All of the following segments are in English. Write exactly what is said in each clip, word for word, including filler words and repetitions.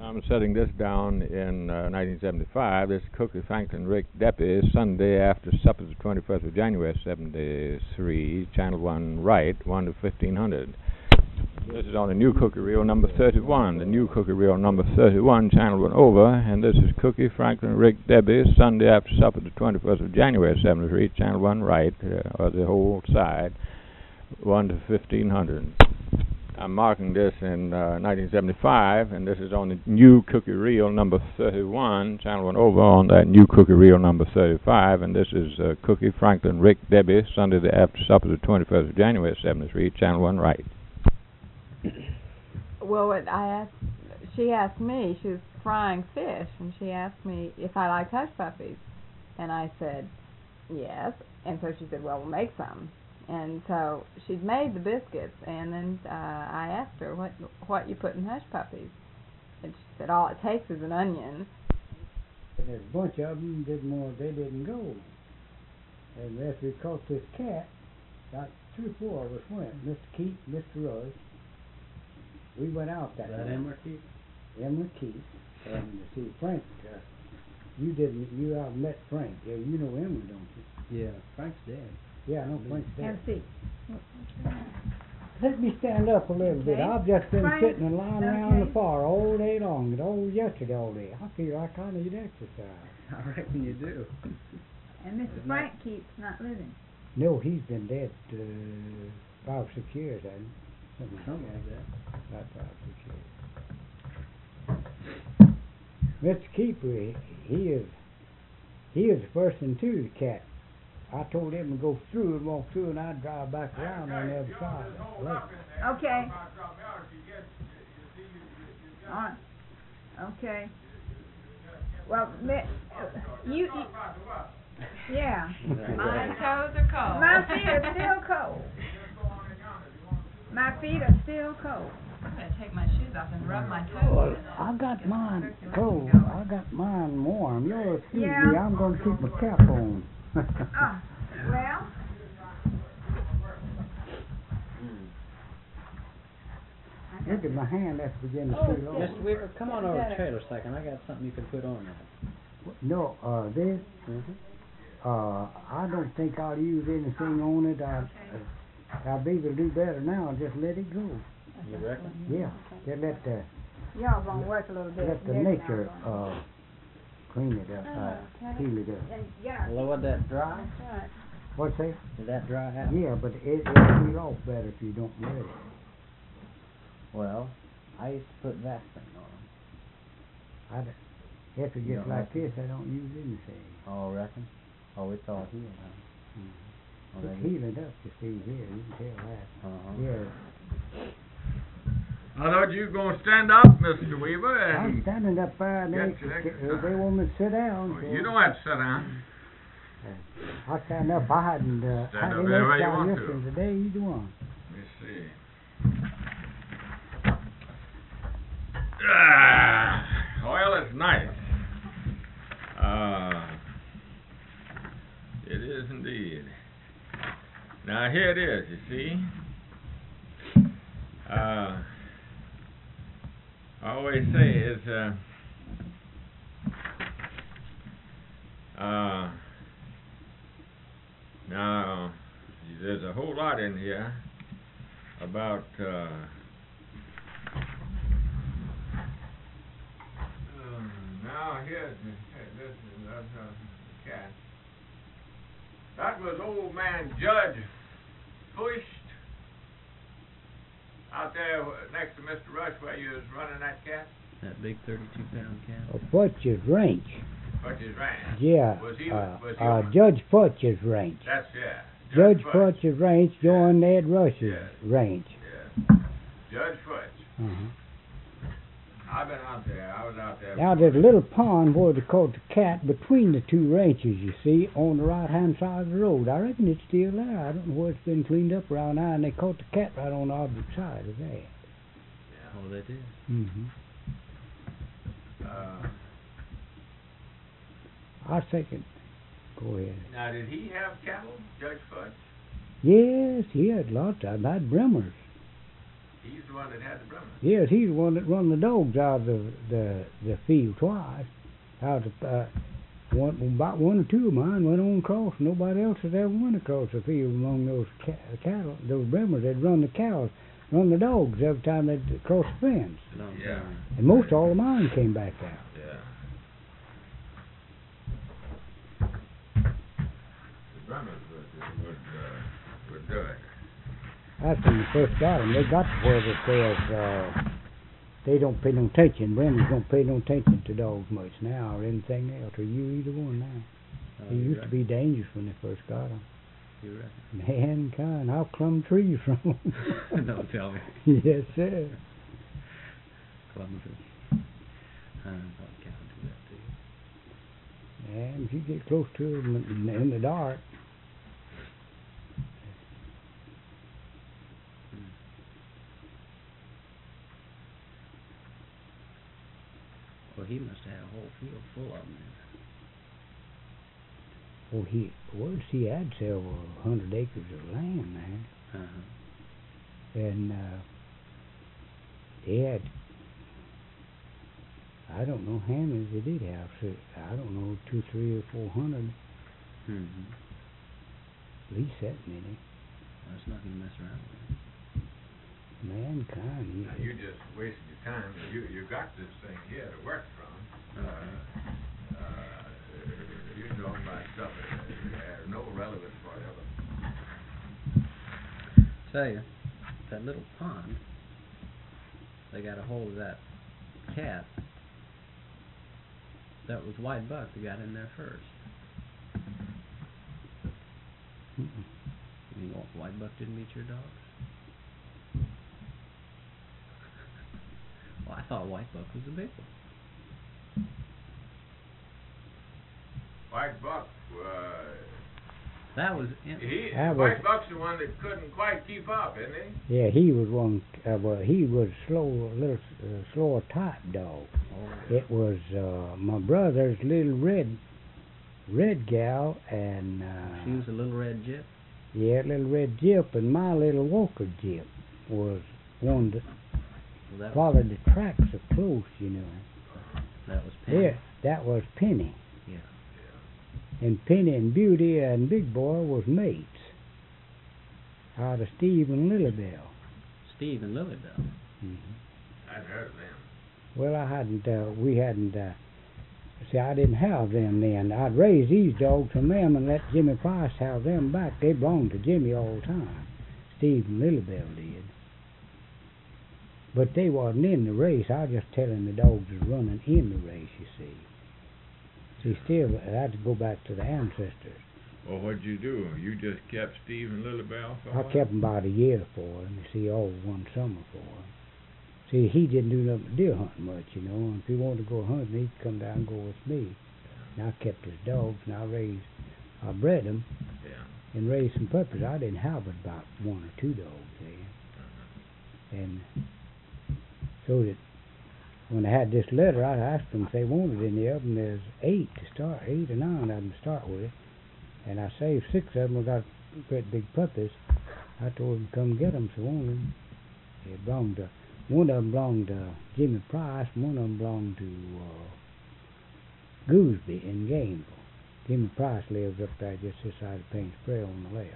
I'm setting this down in uh, nineteen seventy-five. This is Cookie Franklin Rick Deppie, Sunday after supper, the twenty-first of January, seventy-three, Channel one right, one to fifteen hundred. This is on the new cookie reel number thirty-one, the new cookie reel number thirty-one, Channel one over, and this is Cookie Franklin Rick Deppie, Sunday after supper, the twenty-first of January, seventy-three, Channel one right, uh, or the whole side, one to fifteen hundred. I'm marking this in uh, nineteen seventy-five, and this is on the new cookie reel number thirty-one, Channel one over on that new cookie reel number thirty-five, and this is uh, Cookie Franklin Rick Deppie, Sunday the after supper, the twenty-first of January, seventy-three, Channel one right. Well, what I asked, she asked me, she was frying fish, and she asked me if I liked hush puppies, and I said yes, and so she said, well, we'll make some. And so she'd made the biscuits, and then uh, I asked her, what what you put in hush puppies? And she said, all it takes is an onion. And there's a bunch of them did more, they didn't go. And after we caught this cat, about three or four of us went, Mister Keith, Mister Rush. We went out that night. Emmer Keith? Emmer Keith. And see, Frank, uh, you didn't, you out met Frank. Yeah, you know Emmer, don't you? Yeah, Frank's dead. Yeah, I know Frank's dead. Have a seat. Let me stand up a little Okay. bit. I've just been Frank, sitting and lying around okay. the fire all day long, and all yesterday all day. I feel like I need exercise. I reckon you do. And Mister Isn't Frank keeps not living. No, he's been dead uh, five or six years, hasn't he? Something like Something that. like that. About five, six years. Mister Keeper, he, he is he is the person to the cat. I told him to go through and walk through, and I'd drive back around on the other side. Okay. All right. Okay. Well, me, uh, you, you, yeah. My toes are cold. My feet are still cold. My feet are still cold. I'm going to take my shoes off and rub my toes. Well, I got mine cold. I got mine warm. You'll excuse Yeah. me. I'm going to keep my cap on. Oh, well. Look at my hand. That's beginning to Oh, feel old. Mister Weaver, come on over to the trailer a second. I got something you can put on there. No, uh, this, Mm-hmm. uh, I don't think I'll use anything on it. I, uh, I'll be able to do better now and just let it go. You reckon? Yeah, just let the, Y'all gonna work a little bit. let the Yes, nature, y'all uh, clean it up, Alright. gonna. heal it up. And, yeah. Well, let that dry. That's right. What's that? Did that dry out? Yeah, but it, it'll feel off better if you don't let it. Well, I used to put Vaseline on them. I, d- if it You gets don't like reckon? this, I don't use anything. Oh, reckon? Oh, it's all healed, huh? Mm. Oh, It's that is- healing up, you see here, you can tell that. Uh-huh. Yeah, I thought you were going to stand up, Mister Weaver, I'm and standing up there and Get they, your they, exercise. they want me to sit down. so- you don't have to sit down. I stand up. I hadn't uh, Stand had up any any way you exercise want to. yesterday. Today, either one. Let me see. Ah, well, it's nice. Uh, it is indeed. Now, here it is, you see. Uh, I always say is, uh, uh, now, there's a whole lot in here about, uh, um, now here's the, this is that's uh, the cat. That was old man Judge Pushed out there next to Mister Rush where you was running that cat. That big thirty-two pound cat. Uh, Futch's Ranch. Futch's Ranch. Yeah. Was he- uh, was he uh, on- Judge Futch's Ranch. That's yeah. Judge Fudge. Futch's Ranch joined Ed Rush's Yeah. ranch. Yeah. Judge Fudge. Uh-huh. I've been out there. I was out there. Now, there's a little pond where they caught the cat between the two ranches, you see, on the right-hand side of the road. I reckon it's still there. I don't know where it's been cleaned up around now, and they caught the cat right on the opposite side of that. Yeah. Oh, they did. Mm-hmm. Uh, I second. Go ahead. now, did he have cattle, Judge Fudge? Yes, he had lots of them. Had brimmers. He's the one that had the Brahman. Yes, he's the one that run the dogs out of the the, the field twice. Out of uh, one, about one or two of mine went on across. Nobody else has ever went across the field among those ca- cattle. Those Brahmans, they'd run the cows, run the dogs every time they'd cross the fence. Yeah. And most all of mine came back out. Yeah. The Brahmans would, would, uh, would do it. That's when we first got them. They got to where it says uh, they don't pay no attention. Brahmans don't pay no attention to dogs much now or anything else, or you either one now. Oh, They you're used right. to be dangerous when they first got them. You're right. Mankind, I'll climb trees from them. No, tell me. Yes, sir. Clumsy. I thought cow do that too. And if you get close to them in, in the dark, Well, he must have had a whole field full of them. oh, he was he had several hundred acres of land there, Uh-huh. and uh, they had. I don't know how many they did have. So I don't know, two, three, or four hundred. Mm-hmm. At least that many. That's not going to mess around with. Mankind. Now, You, you just wasted your time. You you got this thing here to work from. Uh, uh, you're talking about stuff that has no relevance whatever. Tell you, that little pond, they got a hold of that cat. That was White Buck that got in there first. mm-mm. You know, White Buck didn't meet your dogs? Well, I thought White Buck was the big one. White Buck, uh, That was in, he, That White was- Buck's the one that couldn't quite keep up, isn't he? Yeah, he was one. Uh, well, he was slow, a little uh, slower type dog. oh, It was uh, my brother's little red, red gal, and uh, she was a little red jip. yeah, little red Jip, and my little Walker Jip was one that Well, that was, followed the tracks so close, you know. that was Penny. Yeah, that was Penny, Yeah. and Penny and Beauty and Big Boy was mates out of Steve and Lilybell. Steve and Lilybell. Mm-hmm. I'd heard of them. Well, I hadn't, uh, we hadn't, uh, see, I didn't have them then. I'd raised these dogs from them and let Jimmy Price have them back. They belonged to Jimmy all the time. Steve and Lilybell did. But they wasn't in the race. I was just telling the dogs was running in the race, you see. See, still, I had to go back to the ancestors. Well, what'd you do? You just kept Steve and Lilybell for a I while? kept them about a year for him, you see, all one summer for him. See, he didn't do nothing but deer hunting much, you know, and if he wanted to go hunting, he'd come down and go with me. And I kept his dogs, and I raised, I bred them Yeah. and raised some puppies. I didn't have but about one or two dogs then. Uh-huh. And so that when I had this litter, I asked them if they wanted any of them. There's eight to start, eight or nine of them to start with. And I saved six of them. We got great big puppies. I told them to come get them, so one of them, it belonged to, one of them belonged to Jimmy Price, and one of them belonged to uh, Gooseby in Gainesville. Jimmy Price lives up there just this side of Payne Spray on the left.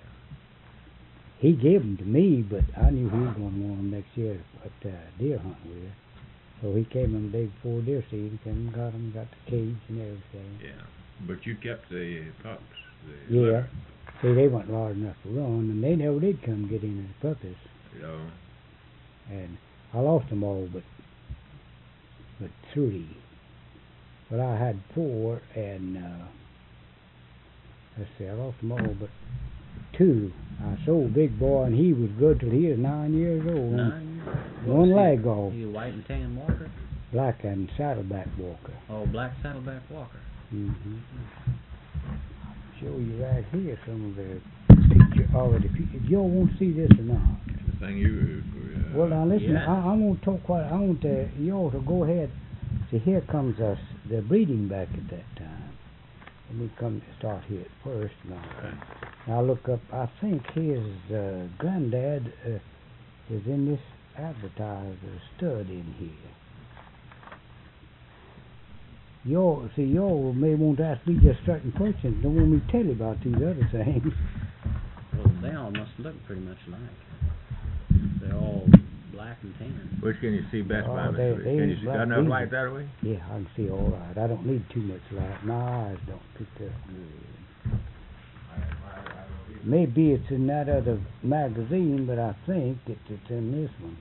He gave them to me, but I knew he was going to want them next year to uh, deer hunt with. So he came in the day before deer season, came and got them, got the cage and everything. Yeah, but you kept the pups. The Yeah. litter, See, they weren't large enough to run, and they never did come get any of the puppies. You know. And I lost them all but but three. But I had four, and uh, let's see, I lost them all but two. I sold Big Boy, and he was good till he was nine years old. Nine. One He- leg off, He a white and tan walker? black and saddleback walker. Oh, black saddleback walker. Mm-hmm. Show you right here some of the picture already. If you, if y'all want to see this or not. The thing you. Uh, Well, now listen. Yeah. I, I want to talk what I want to, y'all to go ahead. See, here comes us the breeding back at that time. Let me come start here at first. Now, now look up. I think his uh, granddad uh, is in this advertise a stud in here. Y'all, see, y'all may want to ask me just certain questions. Don't want me to tell you about these other things. Well, they all must look pretty much alike. They're all black and tan. Which can you see best Oh, by, they- Mister they Can you ain't see, black got enough either. light that way? Yeah, I can see all right. I don't need too much light. My eyes don't pick up good. Maybe it's in that other magazine, but I think it's, it's in this one.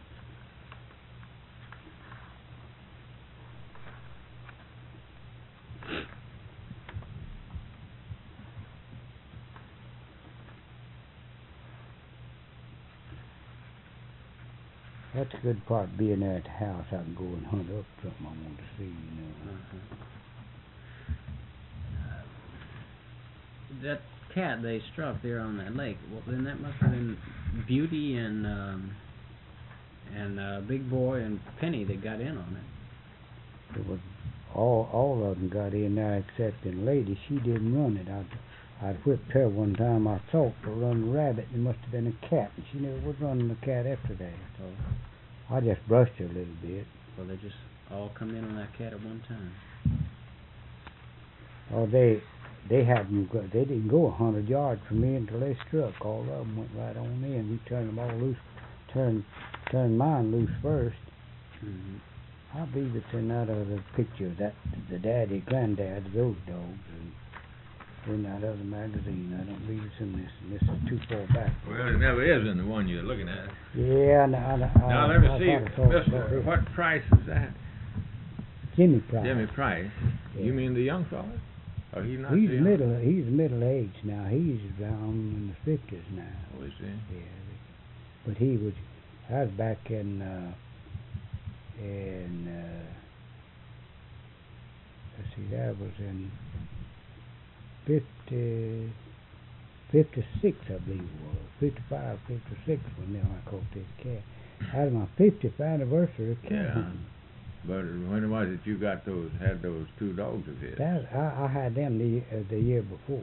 That's a good part, being there at the house. I can go and hunt up something I want to see, you know. Uh-huh. That cat they struck there on that lake, well, then that must have been Beauty and um, and uh, Big Boy and Penny that got in on it. It was all all of them got in there except the lady. She didn't run it. I'd I'd whipped her one time. I thought to run a rabbit. It must have been a cat, and she never was running the cat after that. So I just brushed her a little bit. Well, they just all come in on that cat at one time. Oh, they they hadn't go, they didn't go a hundred yards from me until they struck. All of them went right on in. We turned them all loose. Turned turned mine loose first. Mm-hmm. I believe it's in that other picture. That the daddy, granddad of those dogs, and in that other magazine. I don't believe it's in this. And this is too far back. Well, it never is in the one you're looking at. Yeah, and I, I, Now, I, let me I see, thought I saw it Mister already. What Price is that? Jimmy Price. Jimmy Price. Yeah. You mean the young fella? Or he's not He's the young? middle. He's middle aged now. He's around in the fifties now. Oh, is he? Yeah, but he was. I was back in. Uh, in. Uh, let's see. That was in. Fifty. Fifty-six, I believe it was. Fifty-five, fifty-six when now I caught this cat. That was my fiftieth anniversary of cat Yeah. hunting. But when was it you got those, had those two dogs of his? That I, I had them the uh, the year before.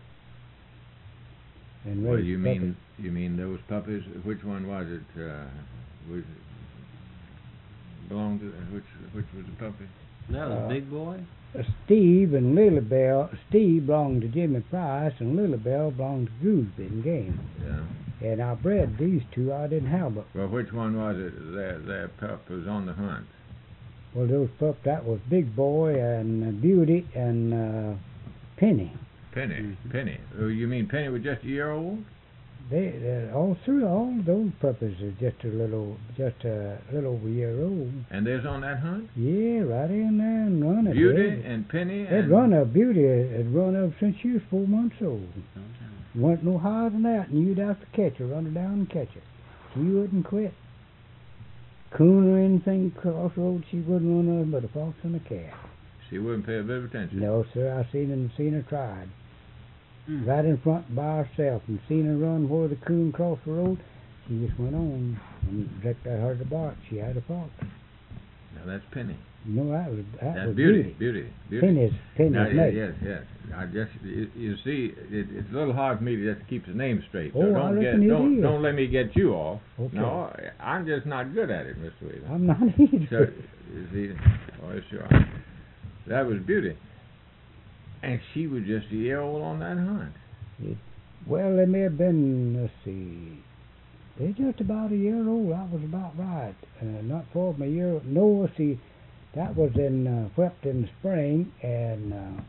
And Well, raised you puppies. mean, you mean those puppies? Which one was it, uh, was it belonged to, which, which was the puppy? That was Uh, Big Boy? Uh, Steve and Lily Bell. Steve belonged to Jimmy Price, and Lily Bell belonged to Gooseby and Game. Yeah. And I bred these two. I didn't have but Well, which one was it, their, their pup was on the hunt? well, those pup. That was Big Boy and uh, Beauty and uh, Penny. Penny, Mhm. Penny. Oh, you mean Penny was just a year old? They uh, all three, all those puppies are just a little, just a little over a year old. And they's on that hunt? Yeah, right in there and running. Beauty They'd, and Penny they'd and... run up. Beauty had run up since she was four months old. Don't tell me. Went no higher than that, and you'd have to catch her, run her down and catch her. She wouldn't quit. Coon or anything cross the road, she wouldn't run nothing but a fox and a cat. She wouldn't pay a bit of attention. No, sir, I seen her, seen her tried. Mm. Right in front by herself, and seen her run where the coon crossed the road. She just went on, and direct I heard the bark. She had a fox. Now, that's Penny. No, that was that That's was Beauty, Beauty, Beauty. Penny's Penny's Now, mate. yes, yes. I just, you, you see, it, it's a little hard for me to just keep the name straight. So Oh, I don't get, reckon it don't, is. don't let me get you off. Okay. No, I'm just not good at it, Mister Wheeler. I'm not either. So, you see, oh, yes, you are. That was Beauty, and she was just a year old on that hunt. Well, they may have been, let's see, they're just about a year old. I was about right. Uh, not far from a year. No, let's see, that was in, uh, Whept in the spring, and, uh,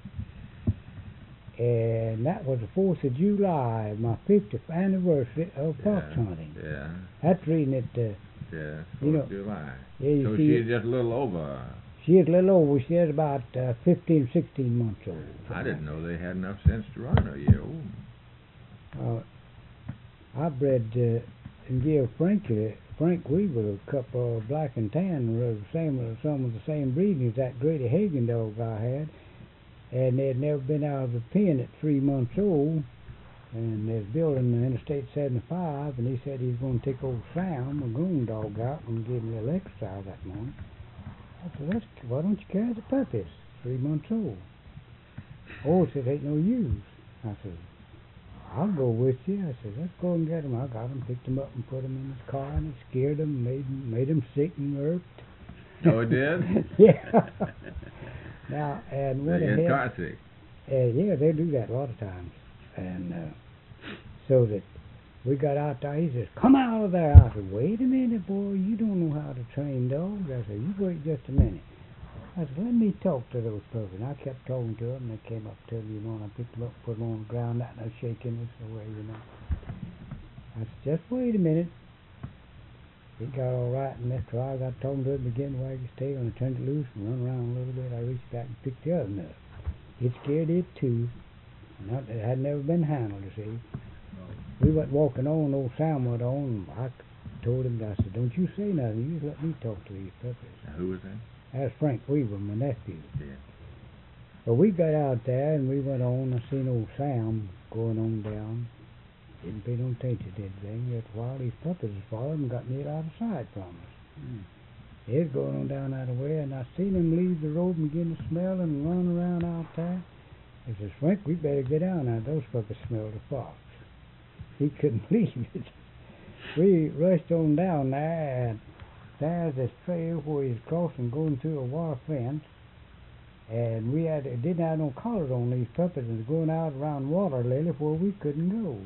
and that was the fourth of July, my fiftieth anniversary of fox Yeah, hunting. Yeah, That's reading it, uh, yeah, You know, Fourth of July. yeah, you So see, she's just a little over. she is a little old. She is about uh, fifteen, sixteen months old. I didn't know they had enough sense to run a year old. Uh, I bred uh, and gave Frank uh, Frank Weaver a couple of black and tan, were the same, uh, some of the same breeding as that Grady Hagen dog I had, and they'd never been out of the pen at three months old, and they was building the Interstate seventy-five, and he said he was going to take old Sam, a grown dog, out and give him a little exercise that morning. I said, Let's, why don't you carry the puppies? Three months old. Oh, he said, ain't no use. I said, I'll go with you. I said, let's go and get him. I got him, picked him up and put him in his car, and it scared him, made him, made him sick and irked. Oh, it did? Yeah. Now, and went They ahead. get car sick. Uh, yeah, they do that a lot of times. And uh, so that we got out there, he says, come out of there. I said, wait a minute, boy, you don't know how to train dogs. I said, you wait just a minute. I said, let me talk to those puppies. And I kept talking to them, and they came up to me, you know, and I picked them up, put them on the ground, that, and I was shaking this away, you know. I said, just wait a minute. He got all right, and after I got talking to him again, wagged his tail, and I turned it loose and run around a little bit. I reached back and picked the other one up. It scared it too. Not, it had never been handled, you see. We went walking on, old Sam went on, and I told him, I said, don't you say nothing, you just let me talk to these puppies. Now, who was that? That's Frank Weaver, my nephew. Yeah. Well, we got out there, and we went on, I seen old Sam going on down. Didn't pay no attention to anything. Yet while these puppies was following, got near out of sight from us. Mm. They was going on down that way, and I seen him leave the road and begin to smell and run around out there. I says, Frank, we better get down there. Those puppies smelled a fox. He couldn't believe it. We rushed on down there, and there's this trail where he's crossing, going through a wire fence. And we had didn't have no collars on these puppies, and going out around water lily where we couldn't go.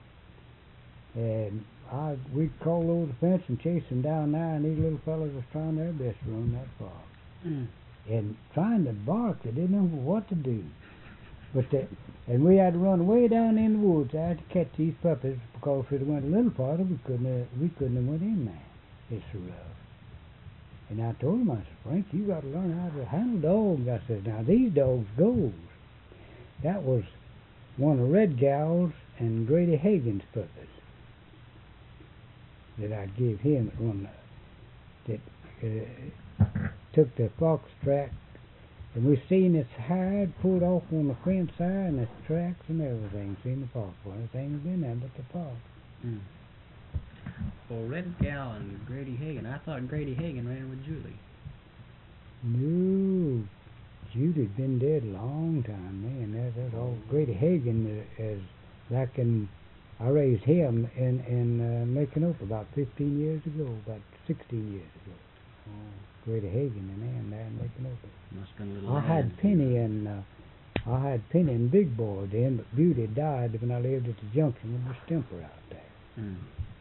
And I we crawled over the fence and chased them down there, and these little fellas was trying their best to run that fox. Mm. And trying to bark, they didn't know what to do. But they, and we had to run way down in the woods there to catch these puppies, because if it went a little farther, we couldn't have, we couldn't have went in there. It's so rough. And I told him, I said, Frank, you got to learn how to handle dogs. I said, now these dogs goes. That was one of Red Gal's and Grady Hagen's puppies that I give him that run that uh, took the fox track, and we seen its hide pulled off on the fence there, and its tracks and everything. Seen the fox. Well, anything had been there but the fox. Mm. Well, Red Gal and Grady Hagen. I thought Grady Hagen ran with Julie. No, Judy'd been dead a long time, man. That, that's all. Grady Hagen is like in. I raised him in in uh, Making about fifteen years ago, about sixteen years ago. Oh, Grady Hagen and Ann there in Making Must have been a little. I had land. Penny and uh, I had Penny and Big Boy then, but Beauty died when I lived at the junction with the Stemper out there. Mm.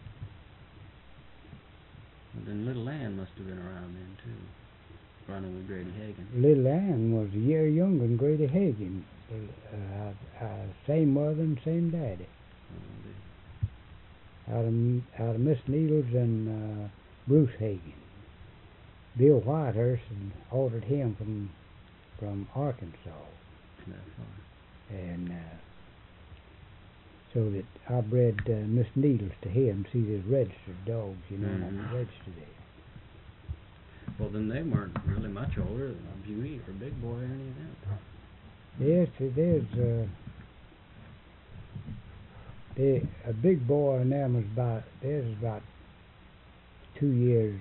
Well, then Little Ann must have been around then too, running with Grady Hagen. Little Ann was a year younger than Grady Hagen. Uh, uh, same mother and same daddy. Oh, Out of out of Miss Needles and uh, Bruce Hagen. Bill Whitehurst and ordered him from from Arkansas, that far. and uh, so that I bred uh, Miss Needles to him. See, there's registered dogs, you know, and I Mhm. can register them. Well, then they weren't really much older than Beauty or Big Boy or any of that. Yes, there's uh, there, a Big Boy and them was about there's about two years.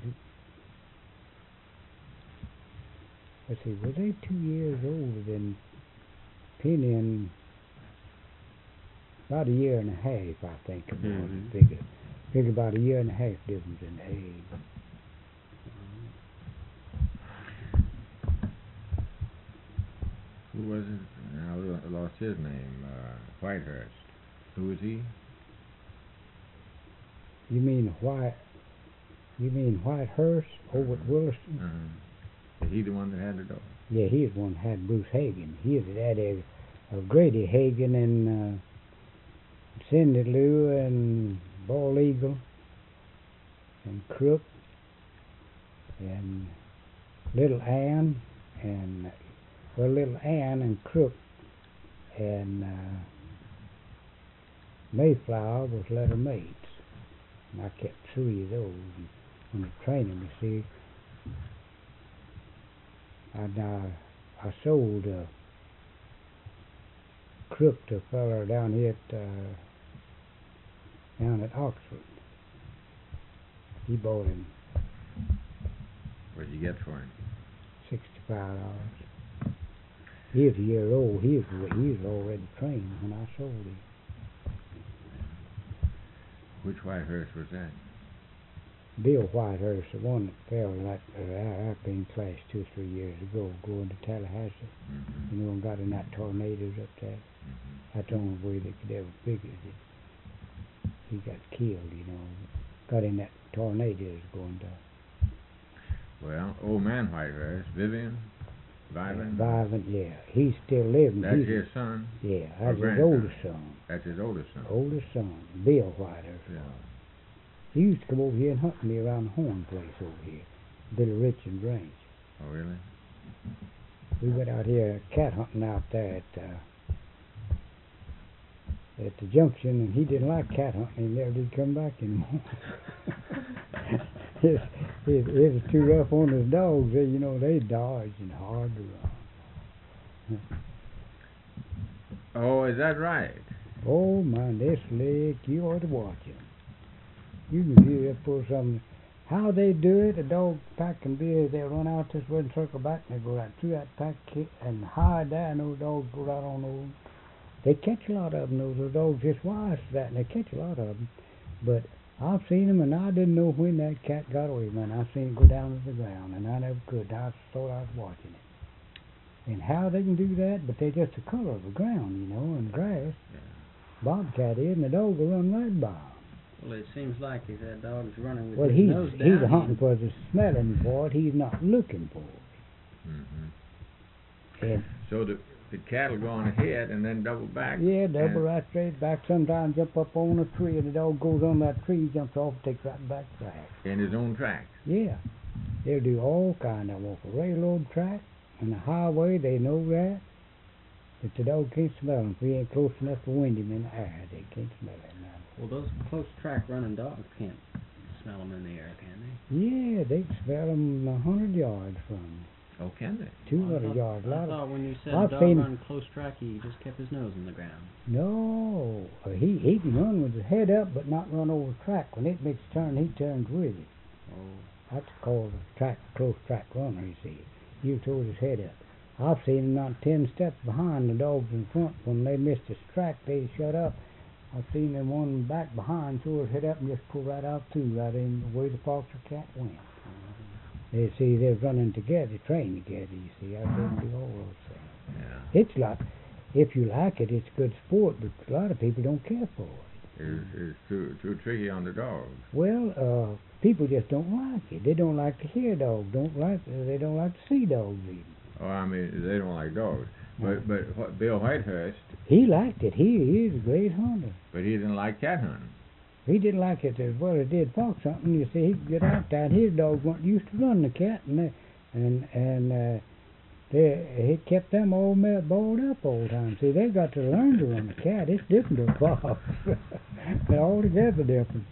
Let's see, were they two years older than Penny and about a year and a half, I think it was. Mhm. Figure, figure about a year and a half difference in age. Who was it? I lo- lost his name. Uh, Whitehurst. Who was he? You mean White? You mean Whitehurst over at Williston? Uh-huh. Is he the one that had the dog? Yeah, he's the one that had Bruce Hagen. He was the daddy of Grady Hagen and uh, Cindy Lou and Bald Eagle and Crook and Little Ann and well, Little Ann and Crook and uh, Mayflower was letter mates. And I kept three of those. And when I trained them, you see, and uh, I sold uh, Crook to a feller down here at uh, down at Oxford. He bought him What'd you get for him? sixty-five dollars. He was a year old. He was he was already trained when I sold him. Which Whitehurst was that? Bill Whitehurst, the one that fell like uh, up in class two or three years ago, going to Tallahassee. Mm-hmm. You know, and got in that tornadoes up there. Mm-hmm. That's the only way they could ever figure it. He got killed, you know. Got in that tornadoes going to. Well, old man Whitehurst, Vivian, Vivian. Vivint, yeah. He's still living. That's He's, his son. Yeah, or that's his grandson? oldest son. That's his oldest son. Oldest son, Bill Whitehurst. Yeah. He used to come over here and hunt me around the Horn place over here, Billy Richards Ranch. Oh, really? We went out here cat hunting out there at uh, at the junction, and he didn't like cat hunting. He never did come back anymore. it, it, it was too rough on his dogs. They, you know, they dodged and hard to run. Oh, is that right? Oh man, this lick, you ought to watch it. You can hear it for something. How they do it, a dog pack can be, they'll run out this way and circle back, and they go right through that pack kick and hide there, and those dogs go right on those. They catch a lot of them, those, those dogs just wise to that, and they catch a lot of them. But I've seen them, and I didn't know when that cat got away, man. I seen it go down to the ground, and I never could. I thought I was watching it. And how they can do that, but they're just the color of the ground, you know, and grass. Yeah. Bobcat is, and the dog will run right by 'em. Well, it seems like if that dog's running with Well, his he's nose down. he's hunting for the smelling for it. He's not looking for it. Mm-hmm. And So the the cattle go on ahead and then double back. yeah, double and, right straight back. Sometimes jump up on a tree, and the dog goes on that tree, jumps off, takes right back track. in his own tracks. Yeah, they'll do all kind of walk a railroad track and a highway. They know that, but the dog can't smell him. If he ain't close enough to wind him in the air, they can't smell him now. Well, those close track running dogs can't smell them in the air, can they? Yeah, they can smell him a hundred yards from him. Oh, can they? two Well, I hundred thought- yards. A I lot of thought when you said I've a dog seen- running close track, he just kept his nose in the ground. No, uh, he he can run with his head up, but not run over the track. When it makes a turn, he turns with it. Oh. That's called a track close track runner. You see, you told his head up. I've seen him not ten steps behind the dogs in front. When they missed his track, they shut up. I've seen them one back behind, throw his head up and just pull right out too, right in the way the fox or cat went. They see they're running together, trained together. You see, I've seen them do all those things. Yeah. It's like, if you like it, it's good sport, but a lot of people don't care for it. It's, it's too too tricky on the dogs. Well, uh, people just don't like it. They don't like to hear dogs. Don't like. Uh, they don't like to see dogs even. Oh, I mean, they don't like dogs. But but what, Bill Whitehurst, He liked it. He he's a great hunter. but he didn't like cat hunting. He didn't like it as well as did fox hunting. You see, he could get out there, and his dogs weren't used to running the cat, and they, and and uh, they he kept them all ma- balled up all the time. See, they got to learn to run the cat. It's different than fox. They're altogether different.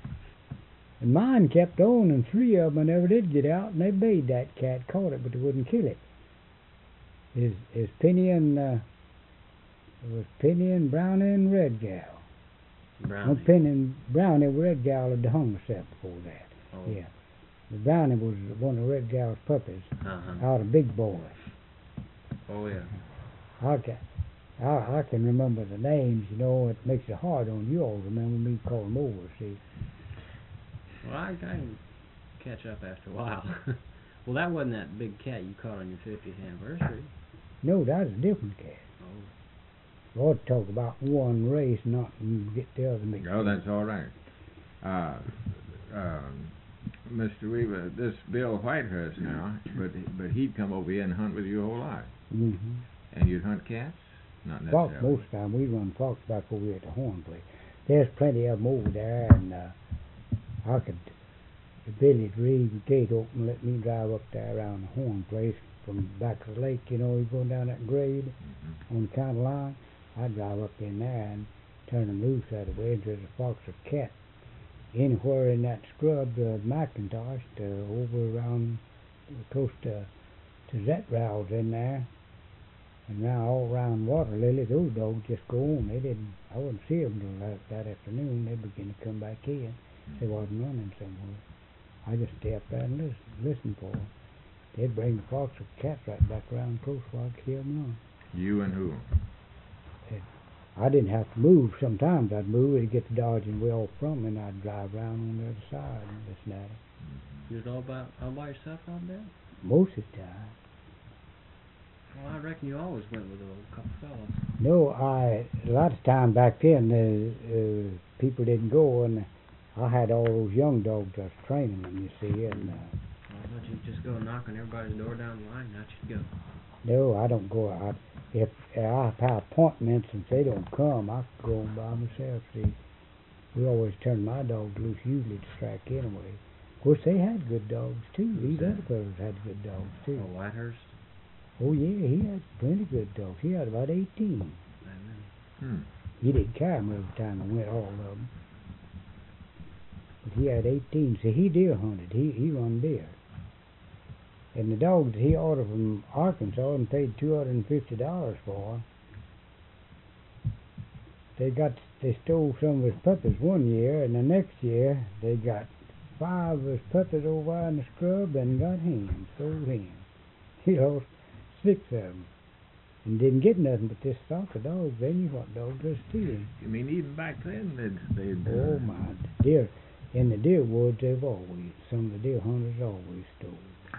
And mine kept on, and three of them never did get out, and they bayed that cat, caught it, but they wouldn't kill it. Is is Penny and uh, it was Penny and Brownie and Red Gal. Brownie. No, Penny and Brownie, Red Gal had hung herself before that. Oh. Yeah, the Brownie was one of Red Gal's puppies Uh-huh. out of Big Boy. Oh, yeah. I can I, I can remember the names. You know, it makes it hard on you all to remember me calling them over. See. Well, I, I can catch up after a while. Well, that wasn't that big cat you caught on your fiftieth anniversary. No, that's a different cat. Oh. We ought to talk about one race, not get the other mixed Oh, up. that's all right. Uh, um, Mister Weaver, this Bill Whitehurst now, but but he'd come over here and hunt with you a whole lot. Mm-hmm. And you'd hunt cats? Not Fox necessarily. most of the time. We run fox back over here at the Horn place. There's plenty of them over there, and uh, I could, if Billy'd leave the gate open, let me drive up there around the Horn place from back of the lake. You know, you're going down that grade Mhm. on the county line. I'd drive up in there and turn them loose that way if there's a fox or cat. Anywhere in that scrub, uh, McIntosh, to over around close to to Zetrows in there. And now all around Water Lily, those dogs just go on. They didn't, I wouldn't see them till that, that afternoon. They begin to come back in. They wasn't running somewhere. I just stay up there and listen, listen for them. They'd bring the fox or cats right back around close where I could hear them run. You and who? I didn't have to move. Sometimes I'd move, it'd get the dodging way off from me, and I'd drive around on the other side and this and that. You was all by all by yourself out there? Most of the time. Well, I reckon you always went with a couple fellas. No, I a lot of time back then, uh, uh, people didn't go, and I had all those young dogs. I was training them, you see, and. Uh, Why don't you just go knock on everybody's door down the line, and out you'd go? No, I don't go. I, if I have appointments and if they don't come, I go on by myself. See, we always turn my dogs loose, usually to strike anyway. Of course, they had good dogs too. These other fellows had good dogs too. Oh, Whitehurst? Oh yeah, he had plenty good dogs. He had about eighteen. Amen. Hmm. He didn't carry them every time I went, all of them. But he had eighteen. See, he deer hunted. He he run deer. And the dogs that he ordered from Arkansas and paid two hundred and fifty dollars for, they got they stole some of his puppies one year, and the next year they got five of his puppies over in the scrub and got him, sold him. He lost six of them, and didn't get nothing but this stock of dogs. They knew what dogs were stealing. You mean even back then they'd they'd. Uh, Oh my deer! In the deer woods, they've always some of the deer hunters always stole.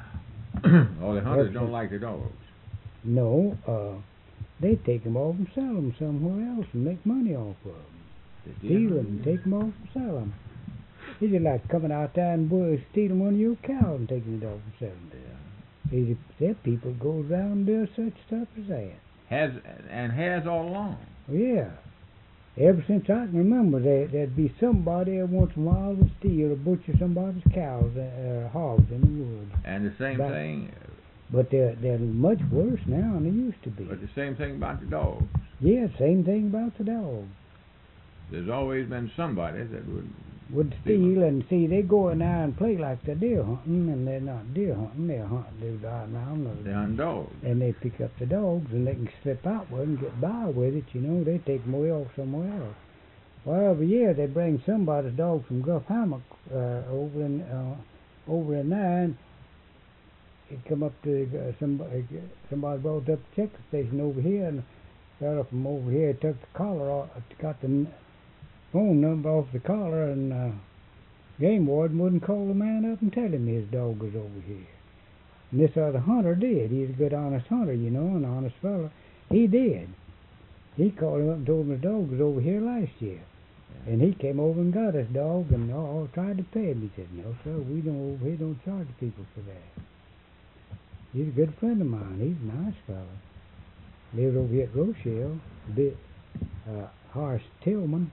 oh, the hunters Yes, don't sir. like the dogs. No, uh, they take them off and sell them somewhere else and make money off of them. The Steal deer them, hunters? take them off and sell them. It's just like coming out there and boy, stealing one of your cows and taking it off and selling it. Yeah. There people goes around and does such stuff as that. Has and has all along. Yeah. Ever since I can remember, there, there'd be somebody every once in a while to steal or butcher somebody's cows or uh, hogs in the woods. And the same Back- thing, But they're, they're much worse now than they used to be. but the same thing about the dogs. Yeah, same thing about the dog. There's always been somebody that would. Would steal and see they go in there and play like they're deer hunting, and they're not deer hunting. They're hunting, they're driving around, or- They hunt dogs. and they pick up the dogs and they can slip out with and get by with it. You know, they take them way off somewhere else. Well, every year they bring somebody's dog from Guff Hammock uh, over in uh, over in there, and it come up to uh, somebody. Somebody brought it up the check station over here, and fella from over here took the collar off, got the n- phone number off the collar, and uh, game warden wouldn't call the man up and tell him his dog was over here. And this other hunter did. He's a good, honest hunter, you know, an honest fella. He did. He called him up and told him his dog was over here last year. And he came over and got his dog and all tried to pay him. He said, "No, sir, we don't over here don't charge people for that." He's a good friend of mine. He's a nice fella. Lives over here at Rochelle. A bit uh, Horace Tillman.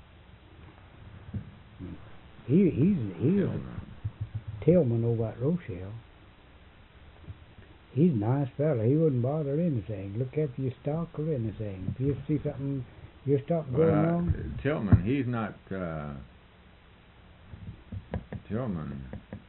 He he's he's a Tillman over at Rochelle. He's a nice fella. He wouldn't bother anything. Look after your stock or anything. If you see something, your stock going Well, wrong, uh, Tillman, he's not. Uh, Tillman.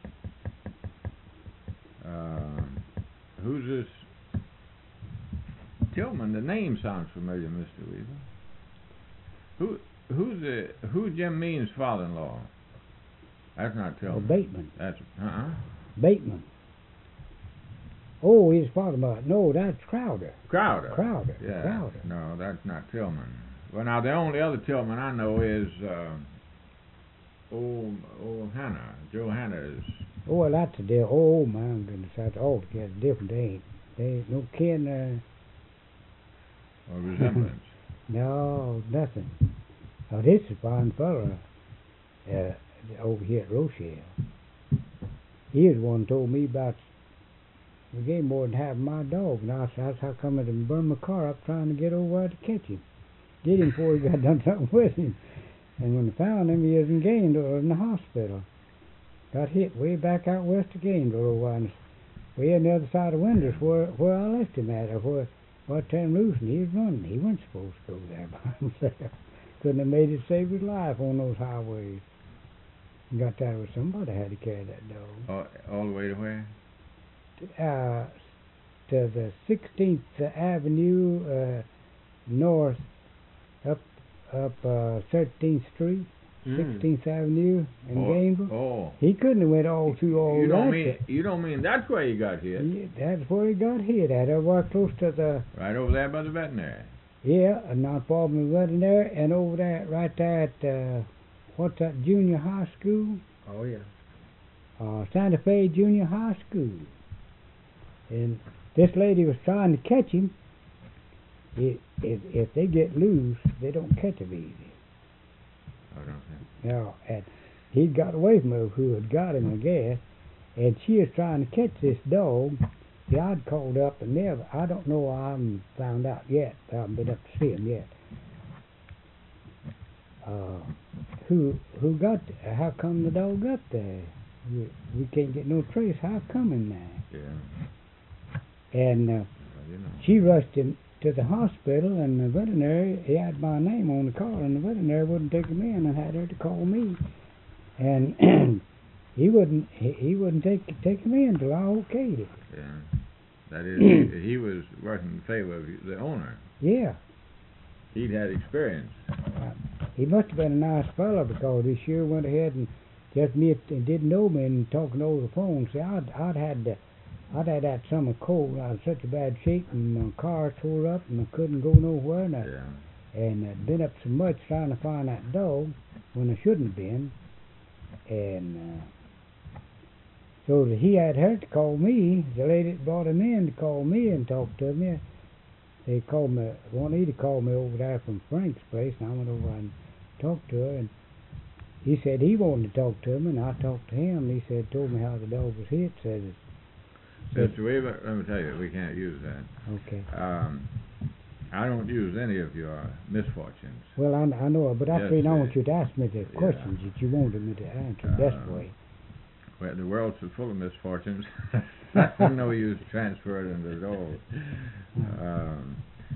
Uh, who's this? Tillman. The name sounds familiar, Mister Weaver. Who? Who's the? Who's Jim Means' father-in-law? That's not or Tillman. Bateman. That's uh-uh. Bateman. Oh, his father. No, that's Crowder. Crowder. Crowder. Yeah. Crowder. No, that's not Tillman. Well, now the only other Tillman I know is uh, old old Hannah. Joe Hannah is. Oh, well, that's a deal. Oh, my goodness, that's altogether different. They ain't, they ain't no kin there. Or resemblance. No, nothing. Now, this is a fine fella uh, over here at Rochelle. He was the one who told me about the game warden having my dog, and I said, "That's how come I didn't burn my car up trying to get over there to catch him. Get him before he got done something with him. And when I found him, he was in Gainesville in the hospital. Got hit way back out west of Gainesville over on way on the other side of Winders where where I left him at, or where where I turned loose, and he was running. He wasn't supposed to go there by himself. Couldn't have made it save his life on those highways. Got that with somebody had to carry that dog. all, all the way to where? Uh, to the sixteenth Avenue uh, north, up up uh, thirteenth Street, sixteenth Avenue in oh, Gainesville. Oh. He couldn't have went all through all You that. don't mean you don't mean that's where you got hit? Yeah, that's where he got hit at. Over close to the Right over there by the veterinary. Yeah, and not far from the veterinary, and over there, right there at, uh, what's that, junior high school? Oh yeah. Uh, Santa Fe Junior High School. And this lady was trying to catch him. If, if, if they get loose, they don't catch him easy. I don't think. No, and he got away from her who had got him, I guess, and she was trying to catch this dog. See, I'd called up and never, I don't know, I haven't found out yet. I haven't been up to see him yet. Uh, who who got, how come the dog got there? We, we can't get no trace. How come in there? Yeah. And uh, Well, you know. she rushed him to the hospital, and the veterinary, he had my name on the card, and the veterinary wouldn't take him in and had her to call me. And he wouldn't he, he wouldn't take take him in till I okayed it. Yeah. That is, he, he was working in favor of the owner. Yeah. He'd had experience. Uh, he must have been a nice fellow, because he sure went ahead and just me and didn't know me and talking over the phone. See, I'd I'd had the, I'd had that summer cold. I was in such a bad shape, and my car tore up, and I couldn't go nowhere. And I, Yeah. and I'd been up so much trying to find that dog when I shouldn't have been. And uh, so that he had her to call me. The lady that brought him in to call me and talk to me. They called me, Juanita called me over there from Frank's place, and I went over and talked to her, and he said he wanted to talk to him, and I talked to him, and he said, told me how the dog was hit, said it. Mister Weaver, let me tell you, we can't use that. Okay. Um, I don't use any of your misfortunes. Well, I, I know, but that's Yes, the reason I uh, want you to ask me the yeah. questions that you wanted me to answer the best Uh, way. Well, the world's so full of misfortunes. There's no use transferring it all. Um,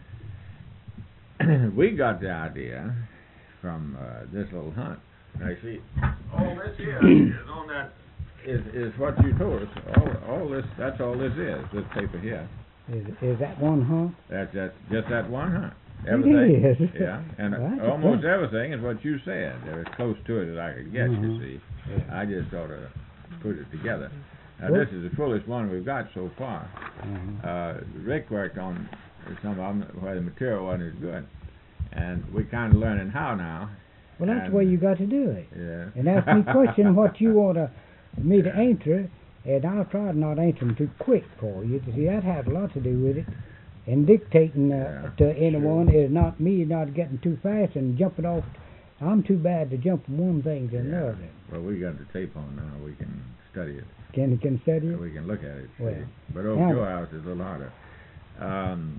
we got the idea from uh, this little hunt. Now, you see, all this here is on that is is what you told us. All all this that's all this is. This paper here. Is, is that one hunt? That's that's just that one hunt. It Everything. is. Yeah, and Well, that's almost okay. everything is what you said. They're as close to it as I could get. Mhm. You see, Yeah. I just sort of put it together. Now Well- this is the fullest one we've got so far. Uh-huh. Uh, Rick worked on some of them where the material wasn't as good, and we're kind of learning how now. Well, that's and- the way you got to do it. Yeah. And ask me question what you want to, me to answer, and I'll try to not answer them too quick for you. See, that has a lot to do with it. And dictating uh, Yeah, to anyone sure. is not me not getting too fast and jumping off. I'm too bad to jump from one thing to Yeah. another. Well, we got the tape on now. We can study it. Can can study it? We can look at it. see. Well, but over now- your house is a little harder. Um,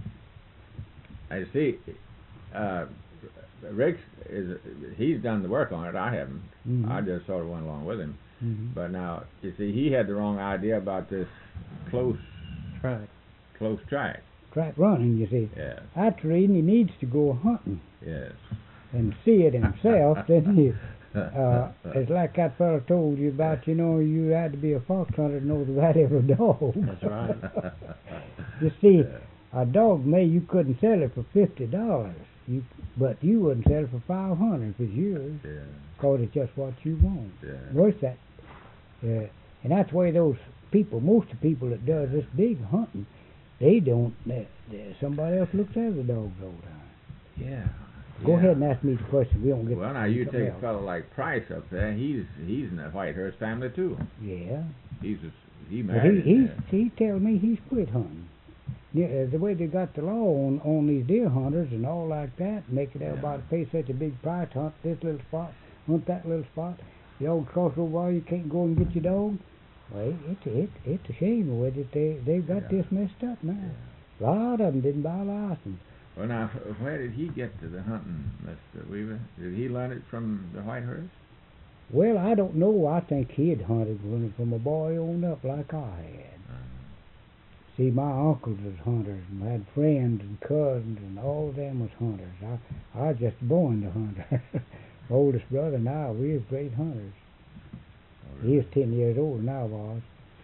I see. Uh, Rick is he's done the work on it. I haven't. Mhm. I just sort of went along with him. Mhm. But now you see, he had the wrong idea about this close Right. close track. Track running, you see. Yes. That's the reason he needs to go hunting Yes. and see it himself. Then he, uh, it's like that fellow told you about. You know, you had to be a fox hunter to know the value of a dog. That's right. You see, Yeah. a dog may you couldn't sell it for fifty dollars. You, but you wouldn't sell it for five hundred if it's yours, Yeah. cause it's just what you want. Yeah. Worth that. Uh, and that's the way those people, most of the people that does this big hunting, they don't. They, they, somebody else looks after the dogs all the time. Yeah. Go Yeah. ahead and ask me the question. We don't get. Well, now you something take a else. fellow like Price up there. He's he's in the Whitehurst family too. Yeah. He's a, he But married. he in he there. he tell me he's quit hunting. Yeah, uh, the way they got the law on on these deer hunters and all like that, making Yeah. everybody pay such a big price to hunt this little spot, hunt that little spot. The old crossroad wire, you can't go and get your dog. Well, it's it it's a shame with it. They they've got Yeah. this messed up now. A lot of them didn't buy a license. Well, now, wh- where did he get to the hunting, Mister Weaver? Did he learn it from the Whitehurst? Well, I don't know. I think he'd hunted from from a boy on up like I had. Uh, See, my uncles was hunters and had friends and cousins, and all of them was hunters. I I was just born a hunter. My oldest brother and I, we was great hunters. oh, He was ten years older than I was,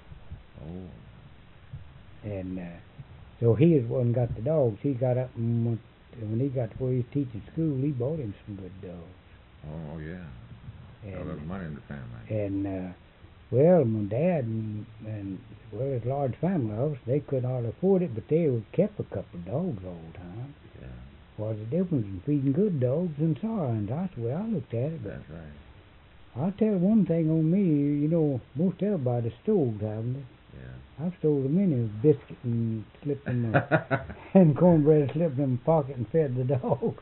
Oh. and uh, so he was one got the dogs. He got up and went, when he got to where he was teaching school, he bought him some good dogs. Oh, yeah. A lot of And money in the family. and uh, well, my dad and and well, his large family of us, they couldn't hardly afford it, but they would kept a couple of dogs all the time. Yeah. what's the difference in feeding good dogs and sour ones? That's the way I looked at it. But That's right. I'll tell one thing on me, you know, most everybody stole, haven't they? Yeah. I've stole a many biscuit and slipped them uh, and cornbread slipped in my pocket and fed the dogs.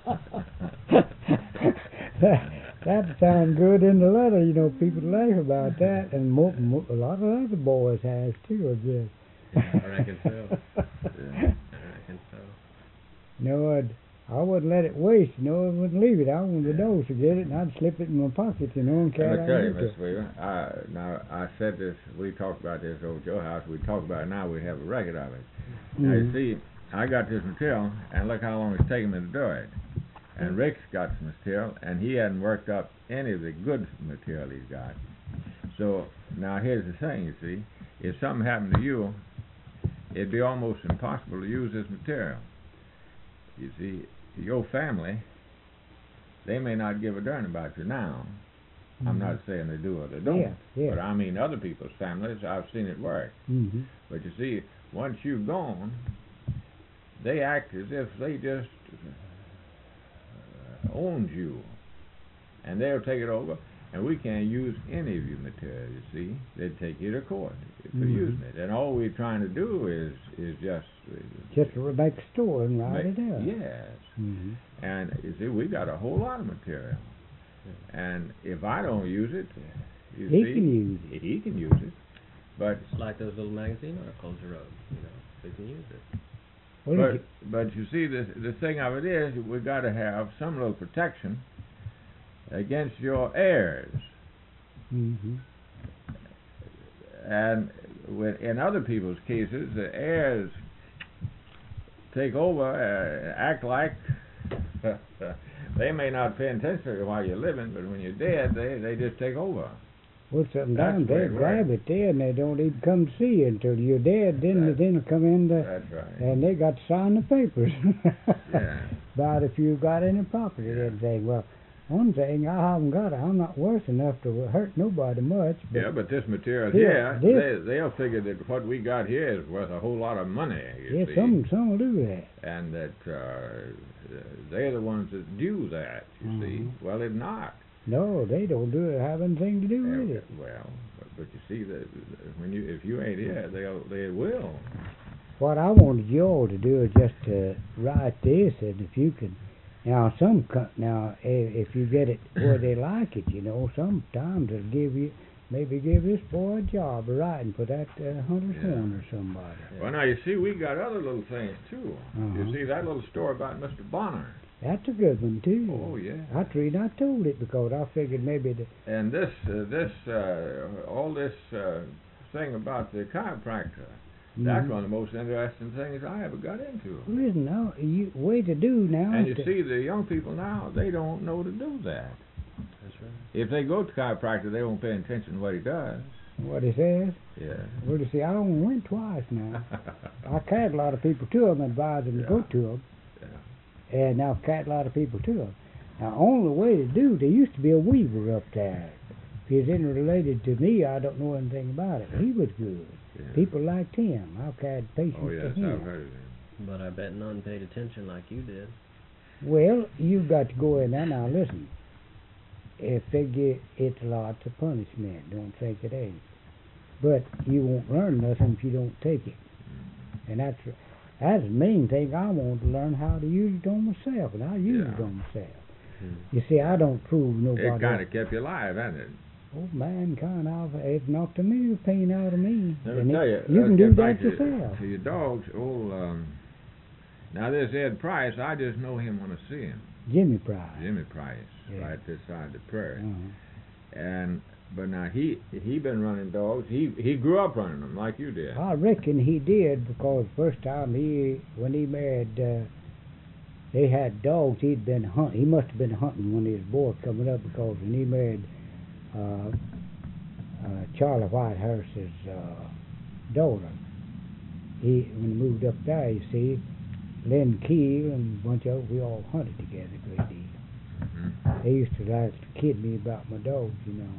that, that sounds good in the letter, you know, people laugh about that, and mo- mo- a lot of other boys has too, I guess. Yeah, I reckon so. Yeah. I reckon so. No, I'd, I wouldn't let it waste, you know, I wouldn't leave it. I wanted the Yeah. dogs to get it, and I'd slip it in my pocket, you know, and Let carry me it tell you, out. Miss Weaver, I, now, I said this, we talked about this over at your house, we talk about it now, we have a record of it. Now, you Mhm. see, I got this material, and look how long it's taken me to do it. And Rick's got some material, and he hadn't worked up any of the good material he's got. So, now here's the thing, you see, if something happened to you, it'd be almost impossible to use this material. You see, your family, they may not give a darn about you now. I'm not saying they do or they don't. Yeah, yeah. But I mean other people's families, I've seen it work. Mm-hmm. But you see, once you've gone, they act as if they just uh, owned you. And they'll take it over, and we can't use any of your material, you see. They'd take you to court for Mhm. using it. And all we're trying to do is is just... Uh, Just to make a store and write make- it up. Yes. Mm-hmm. And you see, we got a whole lot of material. And if I don't use it, you He see, can use it. he can use it. But It's like those little magazine articles you wrote, you know, they can use it. Well, but if but you see, the the thing of it is, we got to have some little protection against your heirs. mm-hmm. And with, in other people's cases, the heirs take over, uh, act like they may not pay attention to you while you're living, but when you're dead, they they just take over. Well, sometimes That's the way they it grab works. it there and they don't even come to see you until you're dead. Then That- then they'll come in the, That's right. and they got to sign the papers Yeah. about if you got any property. Yeah. Then say, well, one thing I haven't got, I'm not worth enough to hurt nobody much. But Yeah, but this material Here, here, this- they they'll figure that what we got here is worth a whole lot of money. You yeah, see, some some will do that. and that uh, they're the ones that do that. You see, Mhm. well, it's not. No, they don't do it. Have anything to do with Yeah, it. well, but, but you see that when you if you ain't here, they'll they will. What I wanted you all to do is just to write this, and if you could, now some co- now if, if you get it where they like it, you know, sometimes it'll give you maybe give this boy a job of writing for that uh, Hunter's Yeah. Horn or somebody. Well, now you see, we got other little things too. Uh-huh. You see that little story about Mister Bonner. That's a good one too. Oh yeah. That's the reason I told it, because I figured maybe the, And this uh, this uh, all this uh, thing about the chiropractor. That's Mhm. one of the most interesting things I ever got into. Listen, now you way to do now. And is you to- see, the young people now, they don't know to do that. That's right. If they go to chiropractor, they won't pay attention to what he does. what he says. Yeah. Well, you see, I only went twice now. I carried a lot of people to them, advised them to go Yeah. to them. Yeah. And I've carried a lot of people to them. Now, only way to do, there used to be a weaver up there. If he's any related to me, I don't know anything about it. He was good. Yeah. People liked him. I've carried patients Oh, yes, to him. I've heard of him. But I bet none paid attention like you did. Well, you've got to go in there. Now, listen. If they get, it's lots of punishment. Don't think it ain't. But you won't learn nothing if you don't take it. And that's that's the main thing. I want to learn how to use it on myself, and I use it Yeah. on myself. Hmm. You see, I don't prove nobody. It kind of kept you alive, hasn't it? Oh man, kind of. It knocked the new pain out of me. Let And me it- tell you, you let's can get do back that to, yourself. to your dogs. Oh, um, now this Ed Price, I just know him when I see him. Jimmy Price. Jimmy Price, Yeah. right this side of the prairie. Uh-huh. And but now he he been running dogs. He he grew up running them like you did. I reckon he did, because first time he when he married, uh, they had dogs. He'd been hunt. He must have been hunting when he was boy coming up, because when he married uh, uh, Charlie Whitehurst's uh, daughter, he when he moved up there, you see, Lynn Keel and a bunch of we all hunted together a great deal. Mhm. They used to like to kid me about my dogs, you know.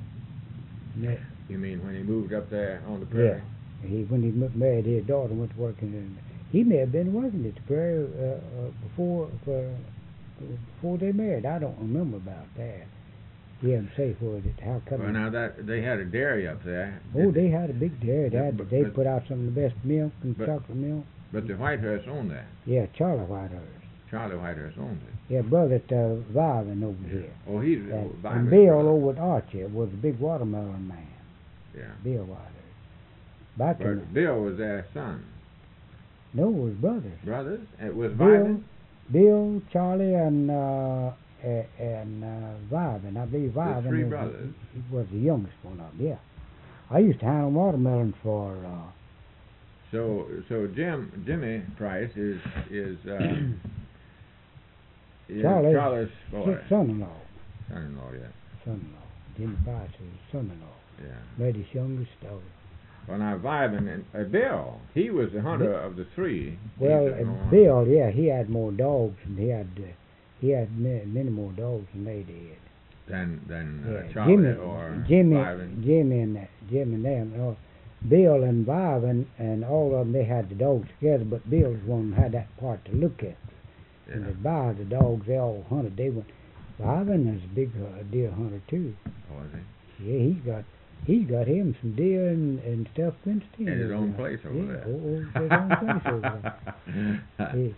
And that, You mean when he moved up there on the prairie? he when he m- married his daughter, went to work in He may have been working at the prairie uh, uh, before for, before they married. I don't remember about that. He didn't say was it. How come? Well, now that they had a dairy up there. Oh, Did- they had a big dairy. They, Yeah, had, but- they but- put out some of the best milk and but- chocolate milk. But the Whitehurst owned that. Yeah, Charlie Whitehurst. Charlie Whitehurst owned it. Yeah, brother at uh, Vivan over here. Oh, he's And, oh, and Vivan's Bill brother. over at Archie was a big watermelon man. Yeah. Bill Whitehurst. Back in But Bill was their son. no, it was brothers. Brothers? It was Bill, Vivan? Bill, Charlie, and uh, a- and uh, Vivan. I believe Vivan three was, brothers. he was the youngest one of them. Yeah, I used to handle watermelons for. Uh, So, so Jim, Jimmy Price is is, uh, is Charlie- Charlie's boy, his son-in-law, son-in-law. Yeah, son-in-law. Jimmy Price is his son-in-law. yeah. Lady's youngest daughter. Well, now Vivan and uh, Bill, he was the hunter of the three. Well, He's the uh, one- Bill, yeah, he had more dogs, and he had uh, he had many, many more dogs than they did. than than uh, Yeah, Charlie Jimmy, or Jimmy, Vivan. Jimmy and that, Jimmy and them. No, Bill and Vivan and all of them, they had the dogs together, but Bill's one had that part to look at. And Yeah. they buy the dogs, they all hunted. They went. Vivan is a big uh, deer hunter too. Oh, is he? Yeah, he's got he's got him some deer and, and stuff fenced in. In his over own there. place over yeah, there. Oh, oh, his own place over there. Yeah.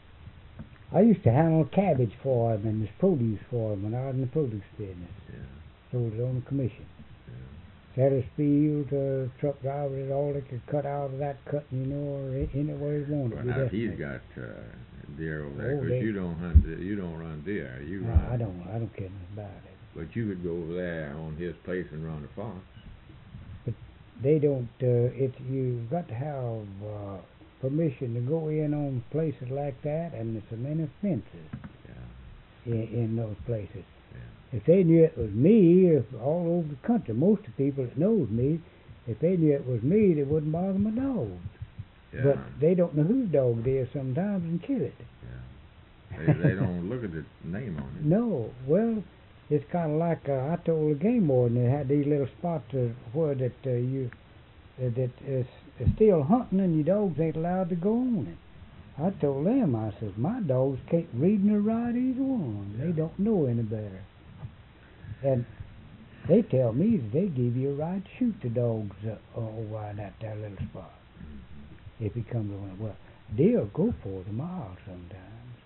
I used to handle cabbage for him and his produce for him when I was in the produce business. Yeah. Sold it on the commission. Yeah. Sattersfield, uh, truck drivers, all they could cut out of that cutting, you know, or a- anywhere they wanted. Well, We now he's definitely- got uh, deer over there Oh, because they- you don't hunt. de- You don't run deer. You No, run. I don't. I don't care nothing about it. But you could go over there on his place and run a fox. They don't. Uh, it you've got to have uh, permission to go in on places like that, and there's so many fences Yeah. in, in those places. Yeah. If they knew it was me, if all over the country, most of the people that knows me, if they knew it was me, they wouldn't bother my dogs. Yeah. But they don't know whose dog it is sometimes and kill it. yeah. They, they don't look at the name on it. No, well, it's kind of like uh, I told the game warden they had these little spots uh, where that uh, you uh, that is, is still hunting and your dogs ain't allowed to go on it. I told them, I says, my dogs can't read nor write either one. They Yeah. don't know any better. And they tell me that they give you a right to shoot the dogs uh, over in that, that little spot if he comes around. Well, they'll go for the mile sometimes.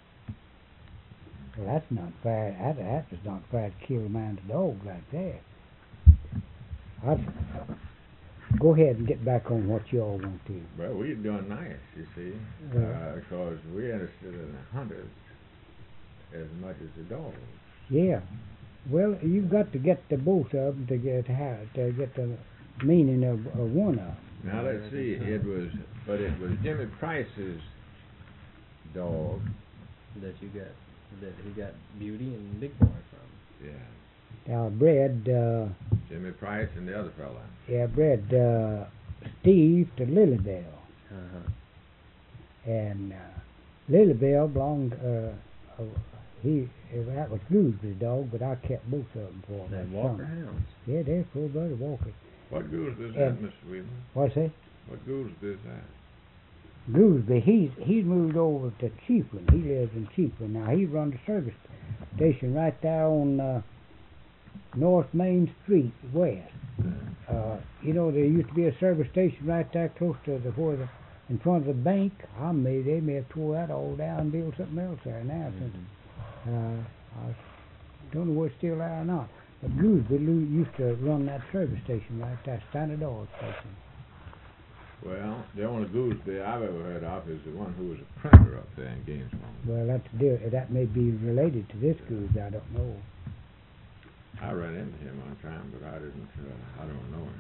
Well, that's not fair. That, that is not fair to kill a man's dog like that. I'd, go ahead and get back on what you all want to. Well, we're doing nice, you see, Yeah. because we're interested in the hunters as much as the dogs. Yeah. Well, you've got to get the both of them to get how, to get the meaning of, of one of them. Now let's see, it was, but it was Jimmy Price's dog. That you got, that he got Beauty and Big Boy from. Yeah, Now, bred, uh, Jimmy Price and the other fella. yeah, bred uh, Steve to Lilybell, Uh-huh. and uh, Lilybell belonged. Uh, uh, he that was Gooseberry's dog, but I kept both of them for him. They that Walker summer. Hounds. Yeah, they're full blooded Walker. What goose is Yeah. that, Mister Wheeler? What's that? What goose is that? Gooseby, he's he's moved over to Chiefland. He lives in Chiefland now. He runs a service station right there on uh, North Main Street West. Uh, you know, there used to be a service station right there close to the where the in front of the bank. I may they may have tore that all down and built something else there now. Since uh, I don't know whether it's still there or not. But Gooseby Lou used to run that service station right there, Standard Oil Station. Well, the only Gooseby I've ever heard of is the one who was a printer up there in Gainesville. Well, that's dear, that may be related to this Gooseby. I don't know. I ran into him one time, but I didn't. Uh, I don't know him.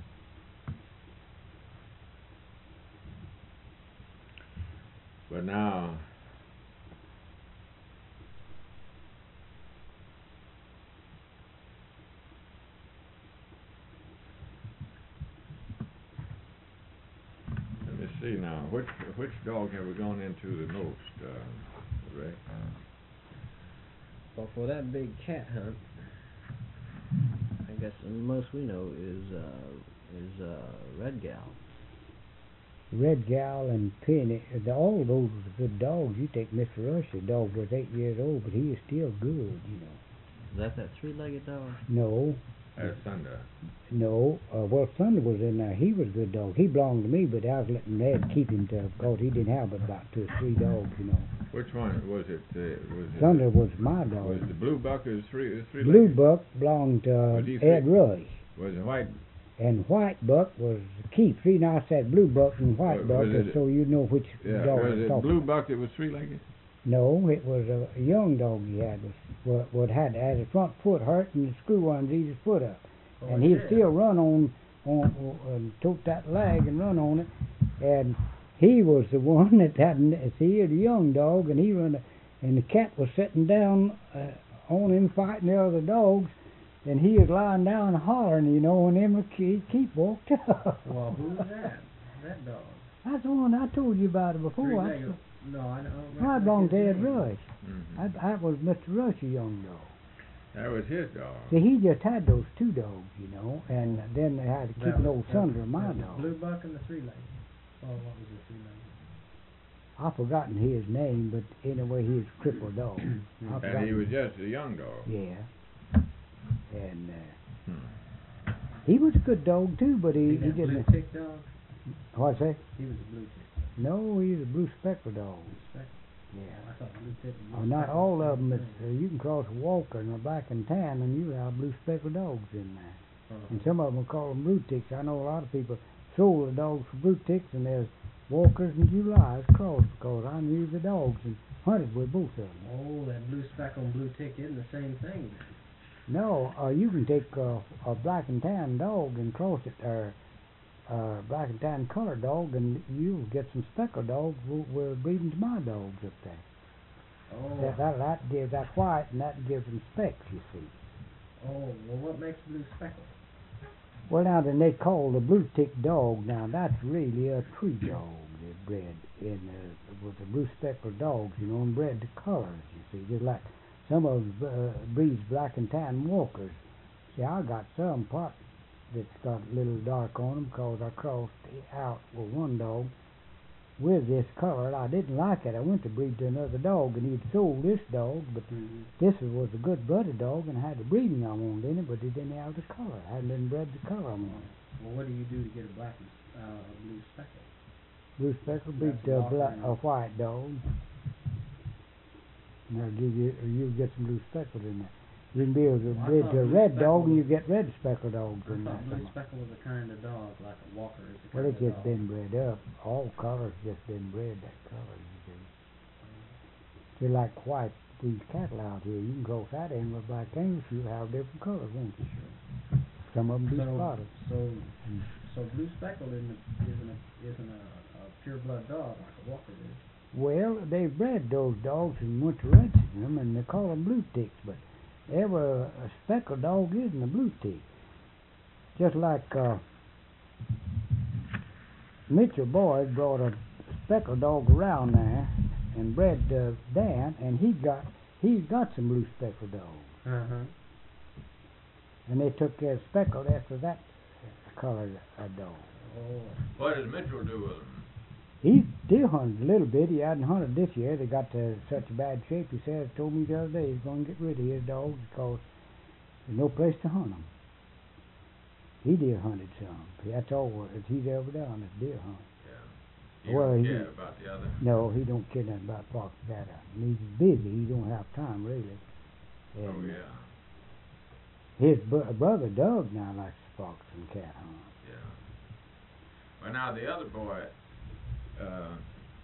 But now, let me see now. Which which dog have we gone into the most, uh, Ray? Well, for that big cat hunt, I guess the most we know is uh, is uh, Red Gal. Red Gal and Penny, the, all those were good dogs. You take Mister Rush, the dog was eight years old, but he is still good, you know. Is that that three-legged dog? No, That's Thunder. no. Uh, well, Thunder was in there. He was a good dog. He belonged to me, but I was letting Ned keep him to, because he didn't have but about two or three dogs, you know. Which one was it? Uh, was it Thunder was my dog. Was the blue buck is three is three Blue legged? Buck belonged to uh, Was he Ed three- Rush. Was it white? And White Buck was Keith. See, now I said Blue Buck and White Was- Buck, was is it- so you know which Yeah. dog Was I'm it talking blue about. buck that was three legged? No, it was a, a young dog he had. Was what, what had had his front foot hurt and the screw runs eat his foot up, Oh, and he'd yeah. still run on on, on and took that leg and run on it, and he was the one that had see he had a young dog and he run a, and the cat was sitting down uh, on him fighting the other dogs. And he was lying down hollering, you know, and then Keith, Keith walked up. Well, who's that? That dog. That's the one I told you about it before. I, Three-legged. No, I don't. I belonged to recognize Ed his name. Rush. Mm-hmm. That, that was Mister Rush, a young dog. That was his dog. See, he just had those two dogs, you know, and then they had to keep That an was- old that son was- of my that was dog. Blue buck and the three-legged. Oh, what was the three-legged? I've forgotten his name, but anyway, he was a crippled dog. I've And he forgotten- was just a young dog. Yeah. And uh, Hmm. he was a good dog, too, but he, He he that blue didn't... tick dog? What's that? He was a blue tick. No, he was a blue speckled dog. Spec- Yeah. I thought blue tick was Oh, blue not speckled. all of them. It's, uh, you can cross a Walker and a black and tan, and you have blue speckled dogs in there. Uh-huh. And some of them will call them blue ticks. I know a lot of people sold the dogs for blue ticks, and there's Walkers and Julys crossed because I knew the dogs and hunted with both of them. Oh, that blue speck on blue tick isn't the same thing. No, uh, you can take uh, a black and tan dog and cross it, or uh, black and tan colored dog, and you'll get some speckled dogs. We're, we're breeding to my dogs up there. Oh, That, that, that gives that white, and that gives them specks, you see. oh, well, what makes blue speckled? Well, now, then they call the blue tick dog, now that's really a tree dog they're bred in, uh, with the blue speckled dogs, you know, and bred to colors, you see, just like some of them uh, breeds black and tan Walkers. See, I got some pot that's got a little dark on them because I crossed out with one dog with this color. I didn't like it. I went to breed to another dog, and he'd sold this dog, but Mm-hmm. this was a good blooded dog and had the breeding I wanted in it, but it didn't have the color. I hadn't been bred the color I wanted. Well, what do you do to get a black and s- uh, a blue speckled? Blue speckled breed That's to a, Walker black, and- a white dog. And I'll give you, or you get some blue speckled in there. You can be able to Well, I breed thought to a blue red dog, speckled and you was- get red speckled dogs I in there. thought blue some. speckled was a kind of dog, like a Walker is a Well, kind it's of just dog. been bred up. All colors just been bred that color, you see. Just like white, these cattle out here, you can cross that in with black English, you'll have different colors, won't you? Some of them be So, spotted. so, so blue speckled isn't a, isn't a, isn't a, a pure blood dog like a Walker is. Well, they bred those dogs and went to registering them, and they call them blue ticks, but every a speckled dog isn't a blue tick. Just like uh, Mitchell Boyd brought a speckled dog around there and bred uh, Dan, and he got he's got some blue speckled dogs, Uh-huh. and they took their speckled after that color uh, dog. Oh. What does Mitchell do with them? He still hunted a little bit. He hadn't hunted this year. They got to such a bad shape. He said, told me the other day he's going to get rid of his dogs because there's no place to hunt them. He deer hunted some. That's all that he's ever done is deer hunt. You Well, don't he- care about the other. No, he don't care nothing about fox and cat hunting. He's busy. He don't have time really. Oh And yeah, his br- brother Doug now likes to fox and cat hunt. yeah. Well, now the other boy, uh,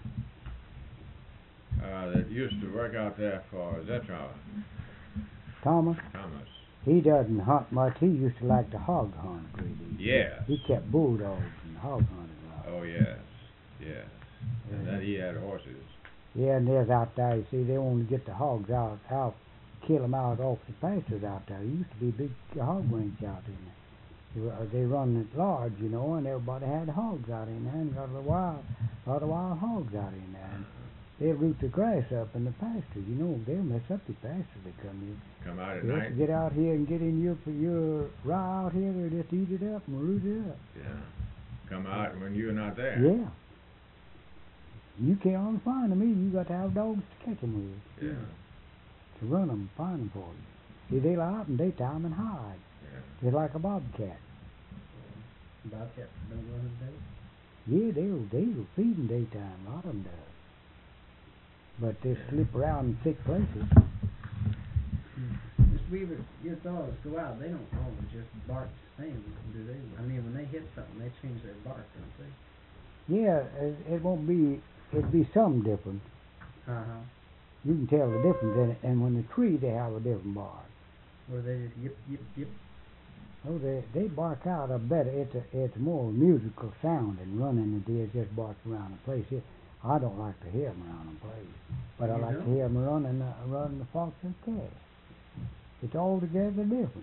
uh, that used to work out there for Zetra, Thomas, Thomas. he doesn't hunt much. He used to like to hog hunt. Really. Yes. He kept bulldogs and hog hunted a lot. Oh yes, yes. And then he had horses. Yeah, and there's out there, you see, they want to get the hogs out, out, kill them out off the pastures out there. There used to be a big hog ranch out in there. They, were- they run it large, you know, and everybody had hogs out in there, and got a wild, lot of wild hogs out in there. And they root the grass up in the pasture, you know, they'll mess up the pasture they come in. Come out at They have night. to get out here and get in your, your rye out here, they'll just eat it up and root it up. Yeah. Come out when you're not there. Yeah, You can't find them either. You got to have dogs to catch them with. Yeah. To run them, find them for you. See, they lie out in daytime and hide, Yeah. just like a bobcat. Bobcat don't run in the day? Yeah, they'll they'll feed in daytime. A lot of them does. But they slip around in thick places. Mister Weaver, your dogs go out. They don't always just bark the same, do they? I mean, when they hit something, they change their bark, don't they? Yeah, it, it won't be. It'll be something different. Uh huh. You can tell the difference in it. And when the tree, they have a different bark. Or they just yip yip yip. Oh, they they bark out a better. It's a it's more musical sound than running than it is just barking around the place. It, I don't like to hear them around the place, but I You like don't? to hear them running uh, running the fox and cat. It's altogether different.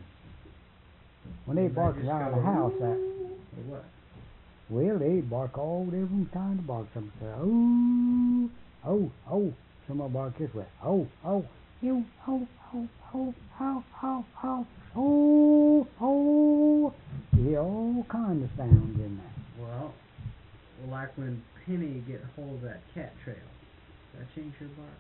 When they They bark just around go, the house, I, Or what? well, they bark all different kinds of barks. Some say, oh, oh, oh. Some will bark this way. Oh, oh, you, oh, oh, oh, oh, oh, oh, oh, oh. You hear all kinds of sounds in that. Well, well, like when Penny get hold of that cat trail, does that change your bark?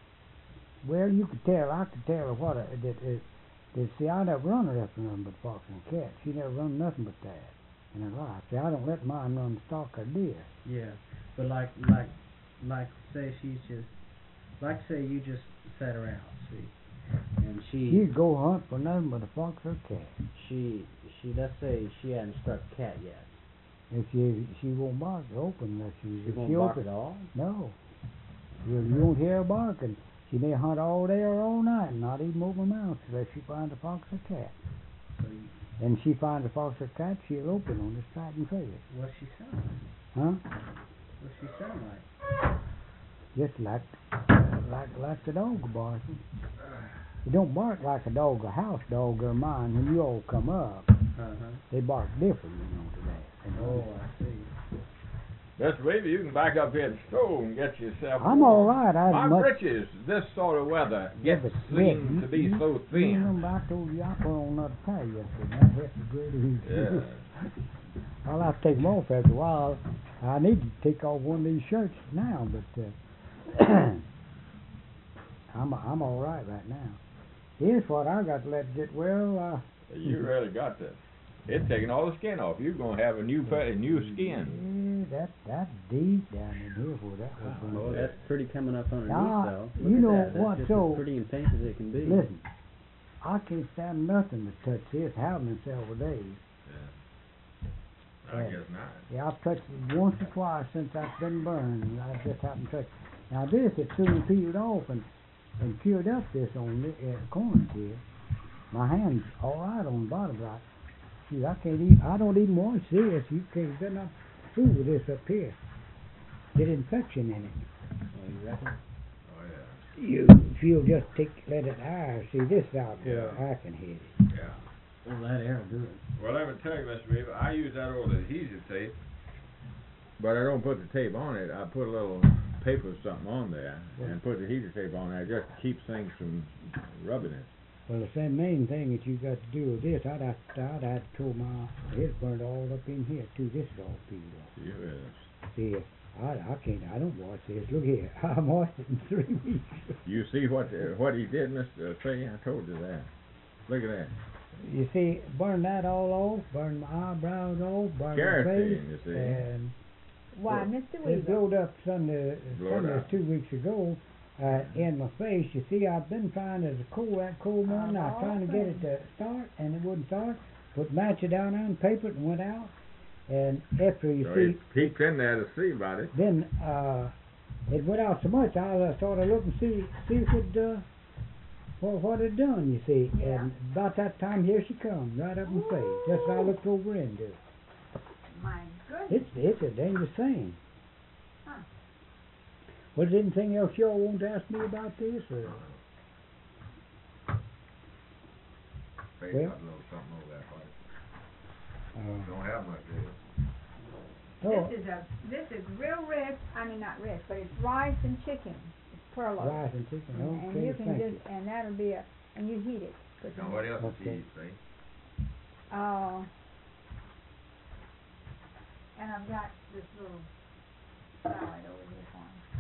Well, you could tell. I could tell what it, that it, that. See, I never run her after nothing but fox and cat. She never run nothing but that in her life. See, I don't let mine run stock or deer. Yeah, but like like like say she's just like say you just set her out, see, and she She'd go hunt for nothing but a fox or cat. she she let's say she hadn't struck a cat yet. If she she won't bark open unless she She if won't she bark open. at all. No, you, you won't hear her barking. She may hunt all day or all night and not even open her mouth unless she finds a fox or cat. So you, And she finds a fox or cat, she'll open on the strike and face. what's she sound like? Huh? What's she sound like? Just like like like the dog barking. It don't bark like a dog, a house dog or mine. When you all come up, Uh huh. they bark different, you know, to that. And Oh, I see. Mister Weaver, you can back up here at the stove and get yourself I'm warm. all right. I My much. britches, this sort of weather, Yeah, gets but seem yeah, to be you, so You thin. remember I told you I put on another pair yesterday. That helped the great heat. Yeah. I'll have to take them off after a while. I need to take off one of these shirts now, but uh, I'm I'm all right right now. Here's what I got to let get well. Uh, You really got this. It's taking all the skin off. You're gonna have a new pa- a new skin. Yeah, that that's deep down in here for that was. Oh, that's pretty coming up underneath Now, though. you Look at know that. That's what, just so- as pretty and pink as it can be. Listen, I can't stand nothing to touch this. Having it several days. I Yeah. guess not. Yeah, I've touched it once or twice since I've been burned, and I just haven't touched. Now this, it soon peeled off and, and cured up this on the uh, corners here. My hand's all right on the bottom right. See, I can't even, I don't even wash this. You can't get enough food with this up here. Get infection in it. Oh, you reckon? Oh yeah. You, if you'll just take, let it air. See, this out where Yeah. I can hit it. Yeah. Well, that air will do it. Well, let me tell you, Mister Weaver, I use that old adhesive tape, but I don't put the tape on it. I put a little paper or something on there and put the adhesive tape on there just to keep things from rubbing it. Well, the same main thing that you got to do with this, I'd have to, I'd have to pull my, it's burned all up in here too. This is all peeled off. You is. See, I, I can't, I don't wash this. Look here, I washed it in three weeks. You see what uh, what he did, Mister Trey? I told you that. Look at that. You see, burn that all off, burn my eyebrows off, burn my face, Kerosene, you see. and Why, Mister it Weaver? blowed up Sunday, Blowed Sunday up. two weeks ago. Uh, in my face, you see, I've been trying to cool that cold morning. I was trying to get it to start, and it wouldn't start. Put match it down on paper and went out. And after you So see, he peeked in there to see about it. then uh, it went out so much. I uh, sort of looked and see see if it uh, what what it done. You see, Yeah. and about that time here she comes right up in my face. Just as I looked over into it. My goodness. It's it's a dangerous thing. Huh. Was there anything else y'all want to ask me about this? Or? Face Well- got a little something over that place. Uh, Don't have much there. oh, This is a this is real rich. I mean not rich, but it's rice and chicken. It's perlo. rice and chicken. And, and Okay, you can thank just you. and that'll be a and you heat it. Put Now some- what else Okay. is he, see? Uh, and I've got this little salad over here for him.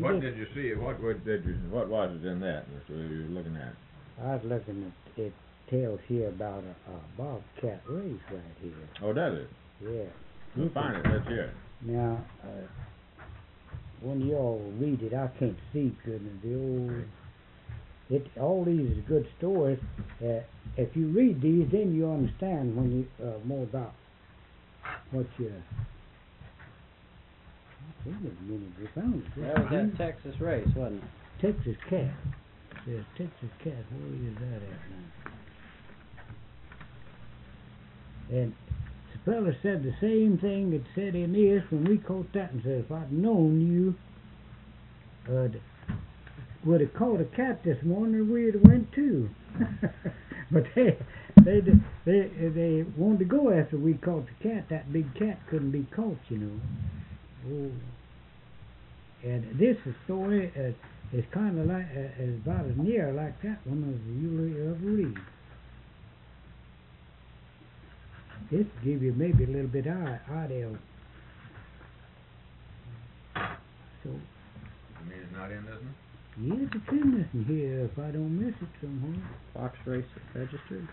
What did- did you see? What what did you? What was it in that, Mister Weaver, you were looking at? I was looking at, it tells here about a, a bobcat race right here. Oh, does it? Yeah. Well, You find it. can- Let's hear it. Now, uh, when y'all read it, I can't see good. and The old, it all these is good stories. Uh, if you read these, then you understand when you uh, more about what you. Wait a minute, we found it. That was that Texas race, wasn't it? Texas cat. There's Texas cat. Where is that at now? And the fella said the same thing that said in this when we caught that, and said, if I'd known you uh, would have caught a cat this morning, we'd have went too. But they they d- they they wanted to go after we caught the cat. That big cat couldn't be caught, you know. Oh. And this story uh, is kind of like uh, is about as near like that one as you'll ever read. This will give you maybe a little bit of idea. So, You mean it's not in this one? yes, it's in this one here if I don't miss it somewhere. Fox race registered.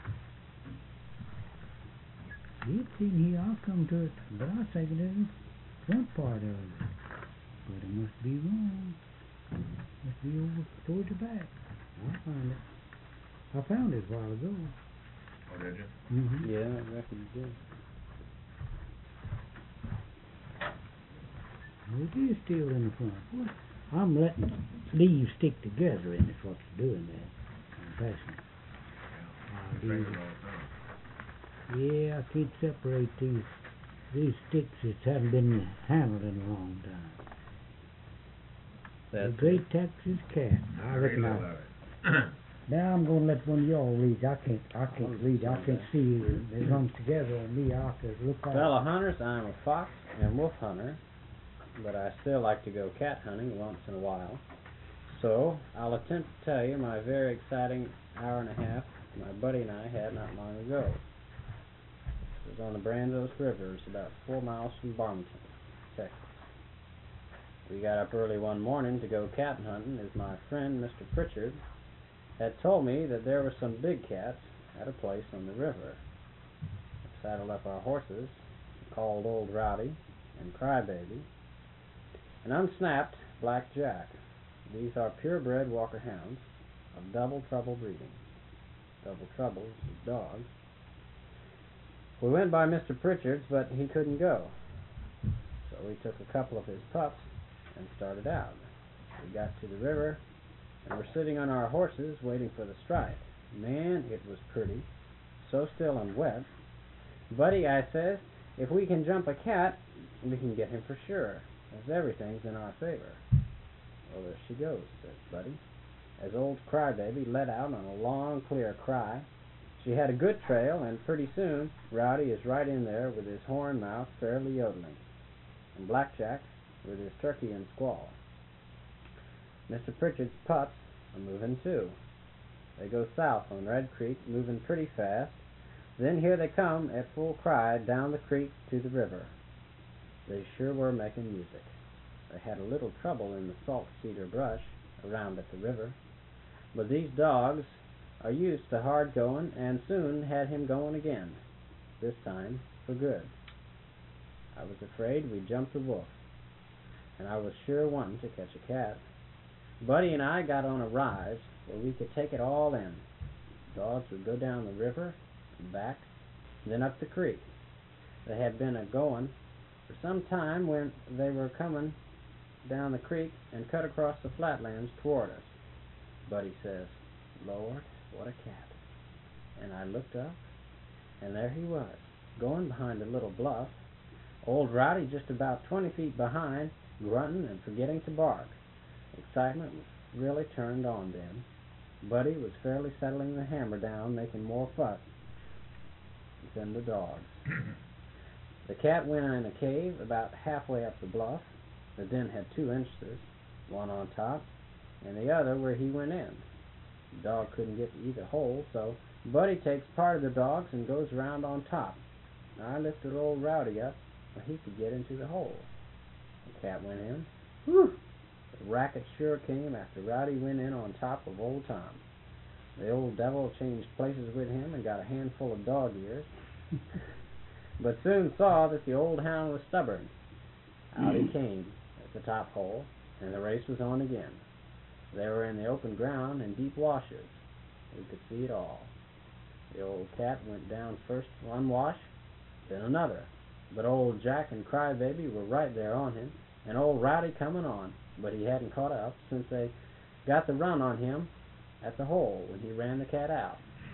It's in here, I'll come to it, but I think it isn't front part of it. But it must be wrong. Must be over towards the back. I'll find it. I found it a while ago. Oh, did you? Mm-hmm. Yeah, I reckon you did. It is still in the front. Well, I'm letting leaves stick together, and that's what's doing that. I'm passing. Uh, Fingers these- all the time. yeah, I can't separate these these sticks that haven't been handled in a long time. That's the Great Texas Cat. I Read reckon a I. little of it. Now I'm going to let one of y'all read. I can't. I can't Oh, read. I it's can't okay. see. It runs together on me. I have to look out. Fellow hunters, I'm a fox and wolf hunter, but I still like to go cat hunting once in a while. So, I'll attempt to tell you my very exciting hour and a half my buddy and I had not long ago. It was on the Brazos River. It's about four miles from Barmington, Texas. We got up early one morning to go cat hunting as my friend, Mister Pritchard, had told me that there were some big cats at a place on the river. We saddled up our horses, called Old Rowdy and Crybaby, and unsnapped Black Jack. These are purebred Walker hounds of Double Trouble breeding. Double Trouble's is dogs. We went by Mister Pritchard's, but he couldn't go. So we took a couple of his pups and started out. We got to the river and were sitting on our horses waiting for the strike. Man, it was pretty. So still and wet. Buddy, I says, if we can jump a cat, we can get him for sure, as everything's in our favor. Well, there she goes, says Buddy, as old Crybaby let out on a long, clear cry. She had a good trail, and pretty soon Rowdy is right in there with his horn mouth fairly yodeling, and Blackjack with his turkey and squall. Mister Pritchard's pups are moving too. They go south on Red Creek, moving pretty fast. Then here they come at full cry down the creek to the river. They sure were making music. They had a little trouble in the salt cedar brush around at the river, but these dogs are used to hard going and soon had him going again, this time for good. I was afraid we'd jump the wolf, and I was sure wanting to catch a cat. Buddy and I got on a rise where we could take it all in. Dogs would go down the river and back, then up the creek. They had been a-going for some time when they were coming down the creek and cut across the flatlands toward us. Buddy says, Lord, what a cat. And I looked up, and there he was, going behind a little bluff. Old Rowdy just about twenty feet behind, grunting and forgetting to bark. Excitement really turned on then. Buddy was fairly settling the hammer down, making more fuss than the dogs. The cat went in a cave about halfway up the bluff. The den had two entrances, one on top, and the other where he went in. The dog couldn't get to either hole, so Buddy takes part of the dogs and goes around on top. I lifted old Rowdy up where he could get into the hole. The cat went in. Whew! The racket sure came after Rowdy went in on top of old Tom. The old devil changed places with him and got a handful of dog ears, but soon saw that the old hound was stubborn. Out he came at the top hole, and the race was on again. They were in the open ground and deep washes. We could see it all. The old cat went down first one wash, then another. But old Jack and Crybaby were right there on him, and old Rowdy coming on, but he hadn't caught up since they got the run on him at the hole when he ran the cat out.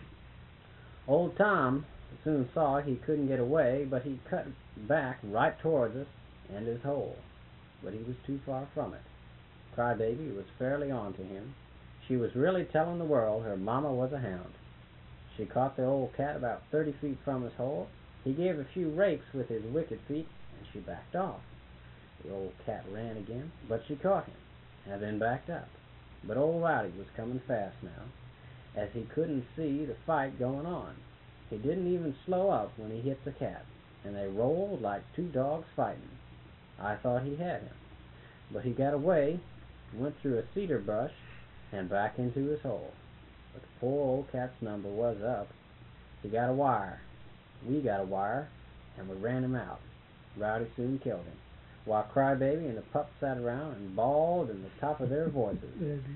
Old Tom soon saw he couldn't get away, but he cut back right towards us and his hole, but he was too far from it. Crybaby was fairly on to him. She was really telling the world her mama was a hound. She caught the old cat about thirty feet from his hole. He gave a few rakes with his wicked feet, and she backed off. The old cat ran again, but she caught him, and then backed up. But old Rowdy was coming fast now, as he couldn't see the fight going on. He didn't even slow up when he hit the cat, and they rolled like two dogs fighting. I thought he had him, but he got away, went through a cedar brush, and back into his hole. But the poor old cat's number was up. He got a wire. We got a wire, and we ran him out. Rowdy soon killed him, while Crybaby and the pup sat around and bawled in the top of their voices.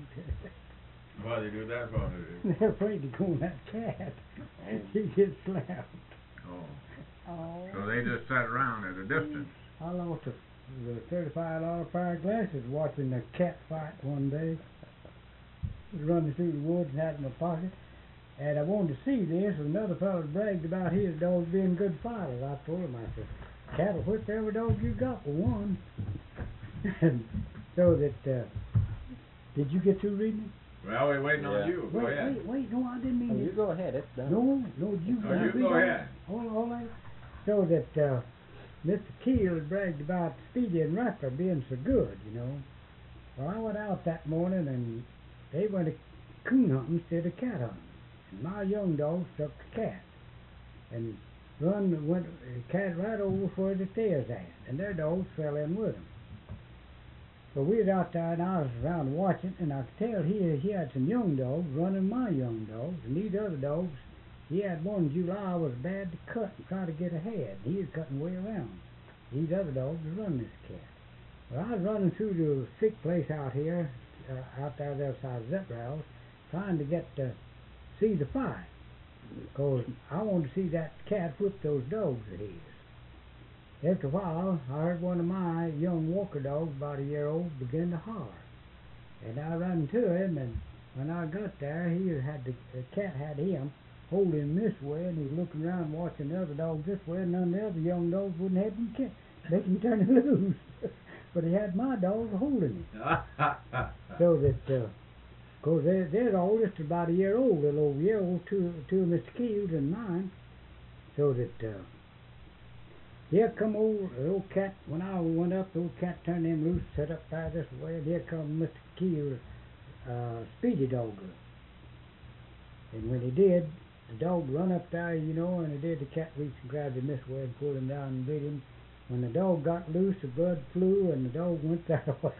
Why they do that for? They're afraid to go on that cat. He gets slapped. Oh. Oh. So they just sat around at a distance. I lost a, the thirty-five dollar pair of glasses watching a cat fight one day. I was running through the woods and had it in my pocket. And I wanted to see this, and another fellow bragged about his dogs being good fighters. I told him, I said, cat will whip every dog you got for one. And so that, uh, did you get through reading Well, we're waiting Yeah. on you. it? Go Wait, ahead. wait, wait, no, I didn't mean Oh, to. you go ahead, it's done. No, no, you Oh, gotta you read go all- ahead. All, all that. So that uh, Mister Keel had bragged about Speedy and Rattler being so good, you know. Well, I went out that morning and they went a coon hunting instead of cat hunting. And my young dogs took the cat and run went the cat right over where the theirs at, and their dogs fell in with them. So we was out there and I was around watching, and I could tell he he had some young dogs running my young dogs, and these other dogs. He had one in July was bad to cut and try to get ahead. He was cutting way around. These other dogs was running this cat. Well, I was running through the sick place out here, uh, out there the other side of Zephyr House, trying to get to see the fight. Because I wanted to see that cat whip those dogs of his. After a while, I heard one of my young Walker dogs, about a year old, begin to holler. And I ran to him, and when I got there, he had the, the cat had him holding him this way, and he's looking around watching the other dogs this way, and none of the other young dogs wouldn't have him kick, make him turn him loose. But he had my dogs holding him. So that, uh, cause they're, they're the oldest, about a year old, a little over a year old, two, two of Mister Keel's and mine. So that, uh, here come old, the old cat, when I went up, the old cat turned him loose, set up there this way, and here come Mister Keel's, uh, Speedy dog. And when he did, the dog run up there, you know, and he did, the cat reached and grabbed him this way and pulled him down and beat him. When the dog got loose, the blood flew, and the dog went that way.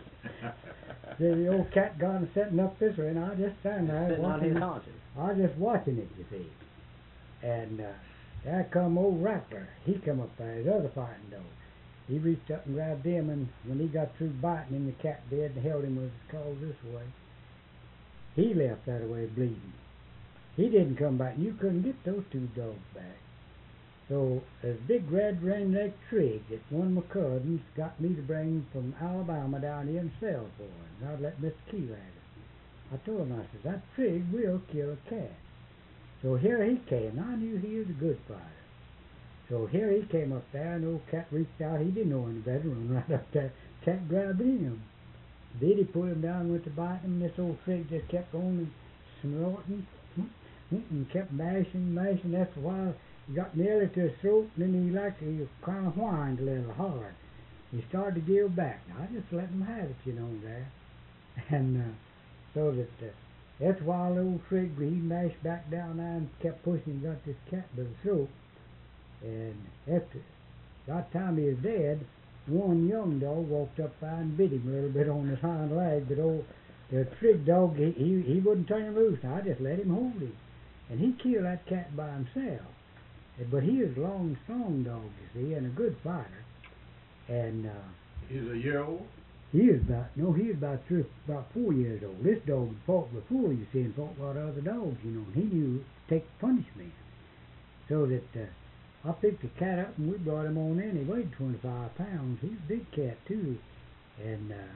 The old cat got him sitting up this way, and I just stand there Sitting on watching his it. haunches. I was just watching it, you see. And uh, there come old Rattler. He come up there, his other fighting dog. He reached up and grabbed him, and when he got through biting him, the cat did, and held him with his claws this way. He left that way bleeding. He didn't come back, and you couldn't get those two dogs back. So, this big red ring-necked trig that one of my cousins got me to bring from Alabama down here and sell for him. And I'd let Mister Keel have it. I told him, I said, that trig will kill a cat. So here he came. I knew he was a good fighter. So here he came up there, and the old cat reached out. He didn't know any better, run right up there. Cat grabbed him. Did he pull him down, went to bite him? This old trig just kept on and snorting, and kept mashing, mashing. After a while, he got nearly to his throat, and then he like he kind of whined a little hard. He started to give back. Now, I just let him have it, you know, there. And uh, so that uh, after a while, the old trig, he mashed back down there and kept pushing and got this cat by the throat. And after that time he was dead, one young dog walked up by and bit him a little bit on his hind leg, but old the Trigg dog, he, he he wouldn't turn him loose. I just let him hold him, and he killed that cat by himself. But he was a long, strong dog, you see, and a good fighter. And uh, He's a year old? he was about no, he was about three, about four years old. This dog had fought before, you see, and fought a lot of other dogs, you know. And he knew to take punishment, so that uh, I picked the cat up and we brought him on in. He weighed twenty-five pounds. He's a big cat too, and uh,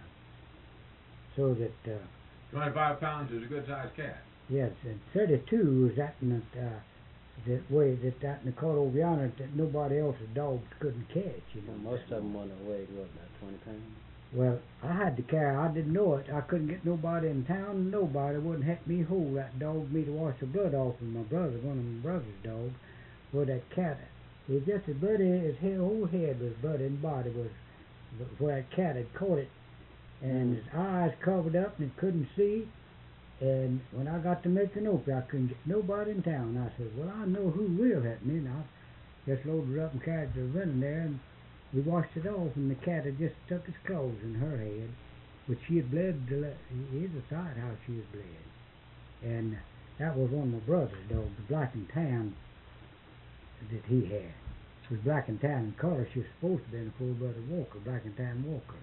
so that. Uh, Twenty-five pounds is a good-sized cat. Yes, and thirty-two is that in the, uh, that way that that in the caught over yonder that nobody else's dogs couldn't catch, you know. Well, most of them wouldn't have weighed, what, about twenty pounds? Well, I had to carry. I didn't know it. I couldn't get nobody in town, and nobody wouldn't help me hold that dog. Me to wash the blood off of my brother, one of my brother's dogs. Where that cat, it was just as bloody. His head, whole head was bloody, and body was where that cat had caught it, and his eyes covered up, and he couldn't see. And when I got to Micanopy, I couldn't get nobody in town. I said, well, I know who will help me. And I just loaded her up and carried her running there, and we washed it off, and the cat had just stuck its claws in her head, which she had bled. To let, here's a sight how she had bled. And that was one of my brother's dogs, the black and tan that he had. It was black and tan in color. She was supposed to be in a full-blooded Walker, black and tan Walker.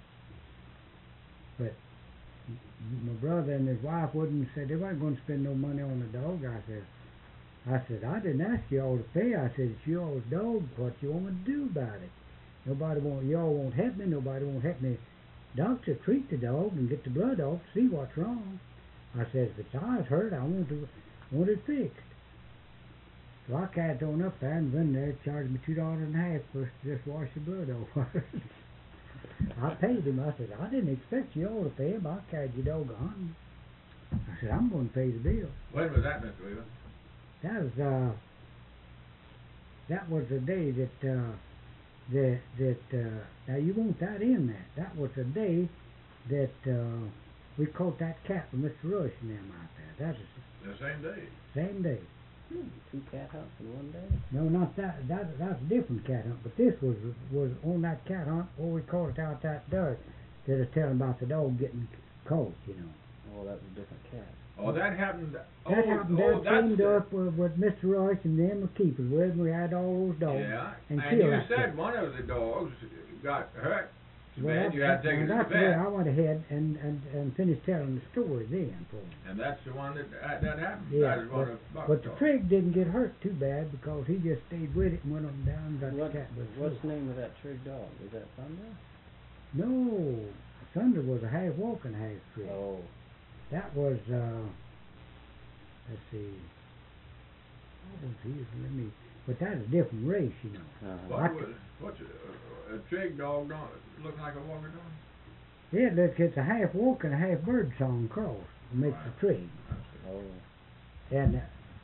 But my brother and his wife wouldn't say they weren't going to spend no money on the dog. I said, I said, I didn't ask you all to pay. I said, it's your dog. What you want me to do about it? Nobody won't. Y'all won't help me. Nobody won't help me. Doctor, treat the dog and get the blood off. See what's wrong. I said, if its eyes hurt, I want to want it fixed. So I carried on up there and run there, charged me two dollars and a half for us to just wash the blood off. I paid him. I said, I didn't expect you all to pay him. I carried your dog on. I said, I'm going to pay the bill. When was that, Mister Weaver? That was uh, that was the day that uh, that that uh, now you want that in there. That was the day that uh, we caught that cat with Mister Rush and them out there. That was The same day. the same day. Hmm, two cat hunts in one day? No, not that. That that's a different cat hunt. But this was was on that cat hunt where we caught it out that dirt. That is telling about the dog getting caught. You know. Oh, that was a different cat. Oh, that happened. That oh, happened oh, that that's same the- dirt with, with Mister Royce and them were keepers with. We had all those dogs. Yeah, and and killed you that said cat. one of the dogs got hurt. Too Well, bad you had to take it to that's the the way vet. I went ahead and, and, and finished telling the story then for him. And that's the one that uh, that happened. Yeah, that is one of Buck's But the dogs. Trigg didn't get hurt too bad because he just stayed with it and went on down and got What, the cat with what's the flu. name of that Trigg dog? Is that Thunder? No, Thunder was a half walking, half Trigg. Oh, That was, uh, let's see, what was his, let me, but that's a different race, you know. uh-huh. What was what's a, a trig dog? Don't look like a Walker dog. Yeah, look, it's a half walk and a half bird song cross makes Right. a Trigg. Oh, And, uh,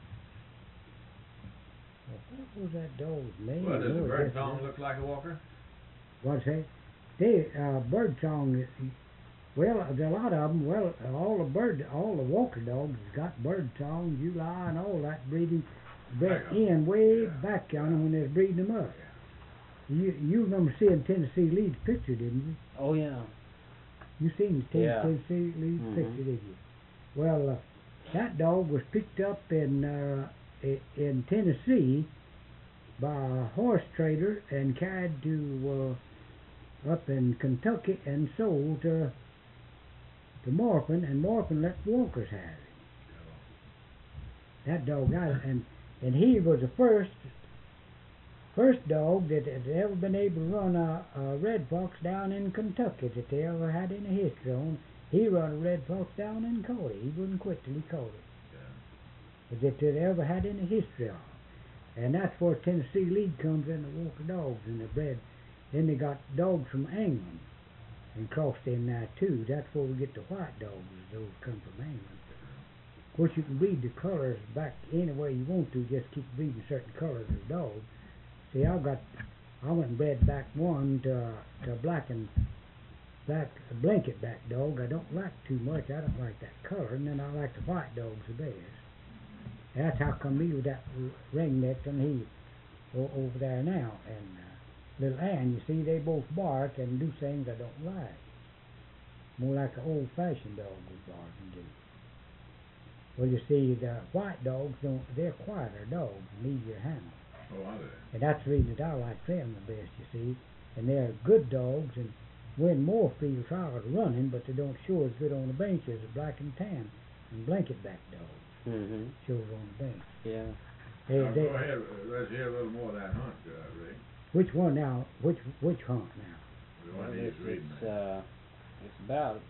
well, what was that dog's name? Well, does Oh, the it bird just- song look like a Walker? What's that? They, uh, bird song, is- well, there are a lot of them. Well, all the bird, all the Walker dogs has got bird song, July, and all that breeding back Back up. in way Yeah. back yonder when they was breeding them up. You you remember seeing Tennessee Lee's picture, didn't you? oh yeah. You seen the Yeah. Tennessee Lee's Mhm. picture, did you? Well, uh, that dog was picked up in uh, i- in Tennessee by a horse trader and carried to uh, up in Kentucky and sold to to Morphin, and Morphin let Walkers have it. That dog got it, and and he was the first first dog that had ever been able to run a, a red fox down in Kentucky that they ever had any history on. He run a red fox down and caught it. He wouldn't quit till he caught it. That they ever had any history of. And that's where Tennessee Lead comes in the Walker dogs and the bred. Then they got dogs from England and crossed in there too. That's where we get the white dogs. Those come from England. Of course, you can breed the colors back any way you want to. Just keep breeding certain colors of dogs. See, I got, I went and bred back one to, to black and black a blanket back dog. I don't like too much. I don't like that color, and then I like the white dogs the best. That's how come me with that ring neck and he o- over there now. And uh, little Ann, you see, they both bark and do things I don't like. More like an old-fashioned dog would bark and do. Well, you see, the white dogs don't, they're quieter dogs and easier to handle. Oh, are they? And that's the reason that I like them the best, you see. And they're good dogs, and Win Moore feels hard running, but they don't show as good on the bench as a black and tan and blanket back dog Mm-hmm. shows on the bench. Yeah. They, Now, they, go ahead, uh, let's hear a little more of that hunt, uh, Rick. which one now? Which which hunt now? The Well, one he's it's, reading. it's, uh, it's about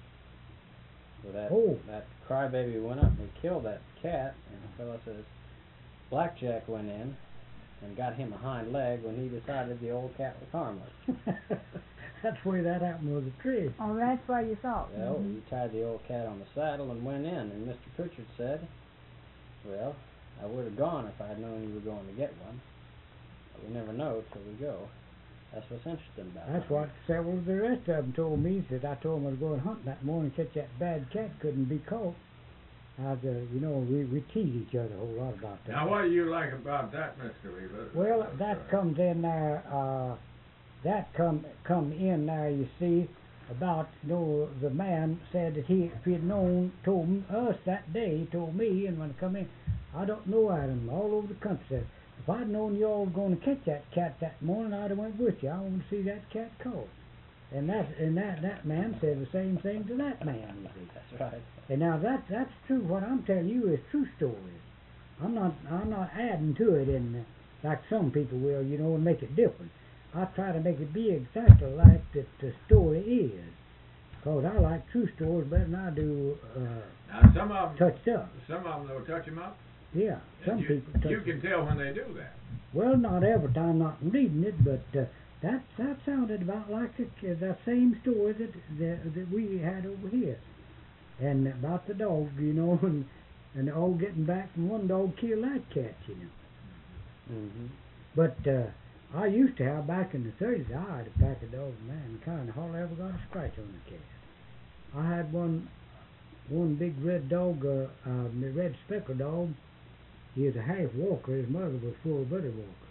well, that Oh. that crybaby went up and he killed that cat, and the fellow says Blackjack went in and got him a hind leg when he decided the old cat was harmless. That's where that happened with the tree. Oh, that's why you thought. Well, Mhm. he tied the old cat on the saddle and went in, and Mister Pritchard said, well, I would have gone if I had known you were going to get one. But we never know till we go. That's what's interesting about it. That's what several of the rest of them told me. Said I told them I was going hunting that morning, catch that bad cat, couldn't be caught. I was, uh, you know, we we tease each other a whole lot about that. Now, what do you like about that, Mister Weaver? Well, Uh, that uh, comes in there. Uh, that come come in there. You see, about you know the man said that he if he had known told m- us that day he told me, and when I come in, I don't know Adam all over the country. Said, if I'd known you all were going to catch that cat that morning, I'd have went with you. I want to see that cat caught. And that and that that man said the same thing to that man. You see. That's right. And now that that's true. What I'm telling you is true stories. I'm not I'm not adding to it in uh, like some people will, you know, and make it different. I try to make it be exactly like that the story is, cause I like true stories better than I do uh, Now, some of them, touched up. some of them, they'll touch them up. Yeah, some you, people touch You it. can tell when they do that. Well, not every time, not reading it, but uh, that that sounded about like the, the same story that, that that we had over here, and about the dog, you know, and and all getting back, and one dog killed that cat, you know. Mm-hmm. But uh, I used to have back in the thirties. I had a pack of dogs, man, kind of hardly ever got a scratch on the cat. I had one one big red dog, uh, uh, the red speckled dog. He was a half walker. His mother was full blooded walker.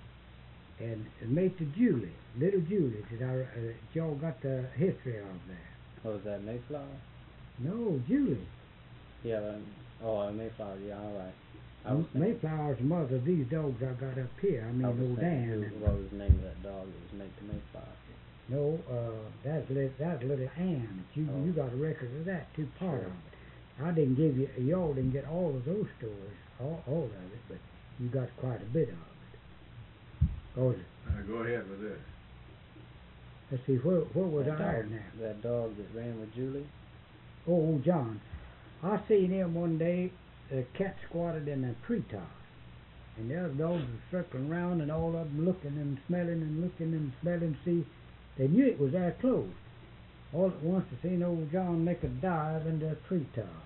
And it made to Julie, little Julie, that I, uh, y'all got the history of there. What was that, Mayflower? No, Julie. Yeah, um, oh, uh, Mayflower, yeah, all right. I was M- thinking, Mayflower's the mother of these dogs I got up here. I mean, I was old thinking Dan. who, what was the name of that dog that was made to Mayflower? No, uh, that's little, that's little Ann. You Oh. you got a record of that too, part Sure. of it. I didn't give you, y'all didn't get all of those stories, all, all of it, but you got quite a bit of it. 'Cause, Uh, go ahead with this. let's see, where, where was that I dog, now? That dog that ran with Julie? Oh, old John. I seen him one day, a cat squatted in a treetop, and the other dogs were circling around, and all of them looking and smelling and looking and smelling, see, they knew it was there close. All at once they seen old John make a dive into a treetop.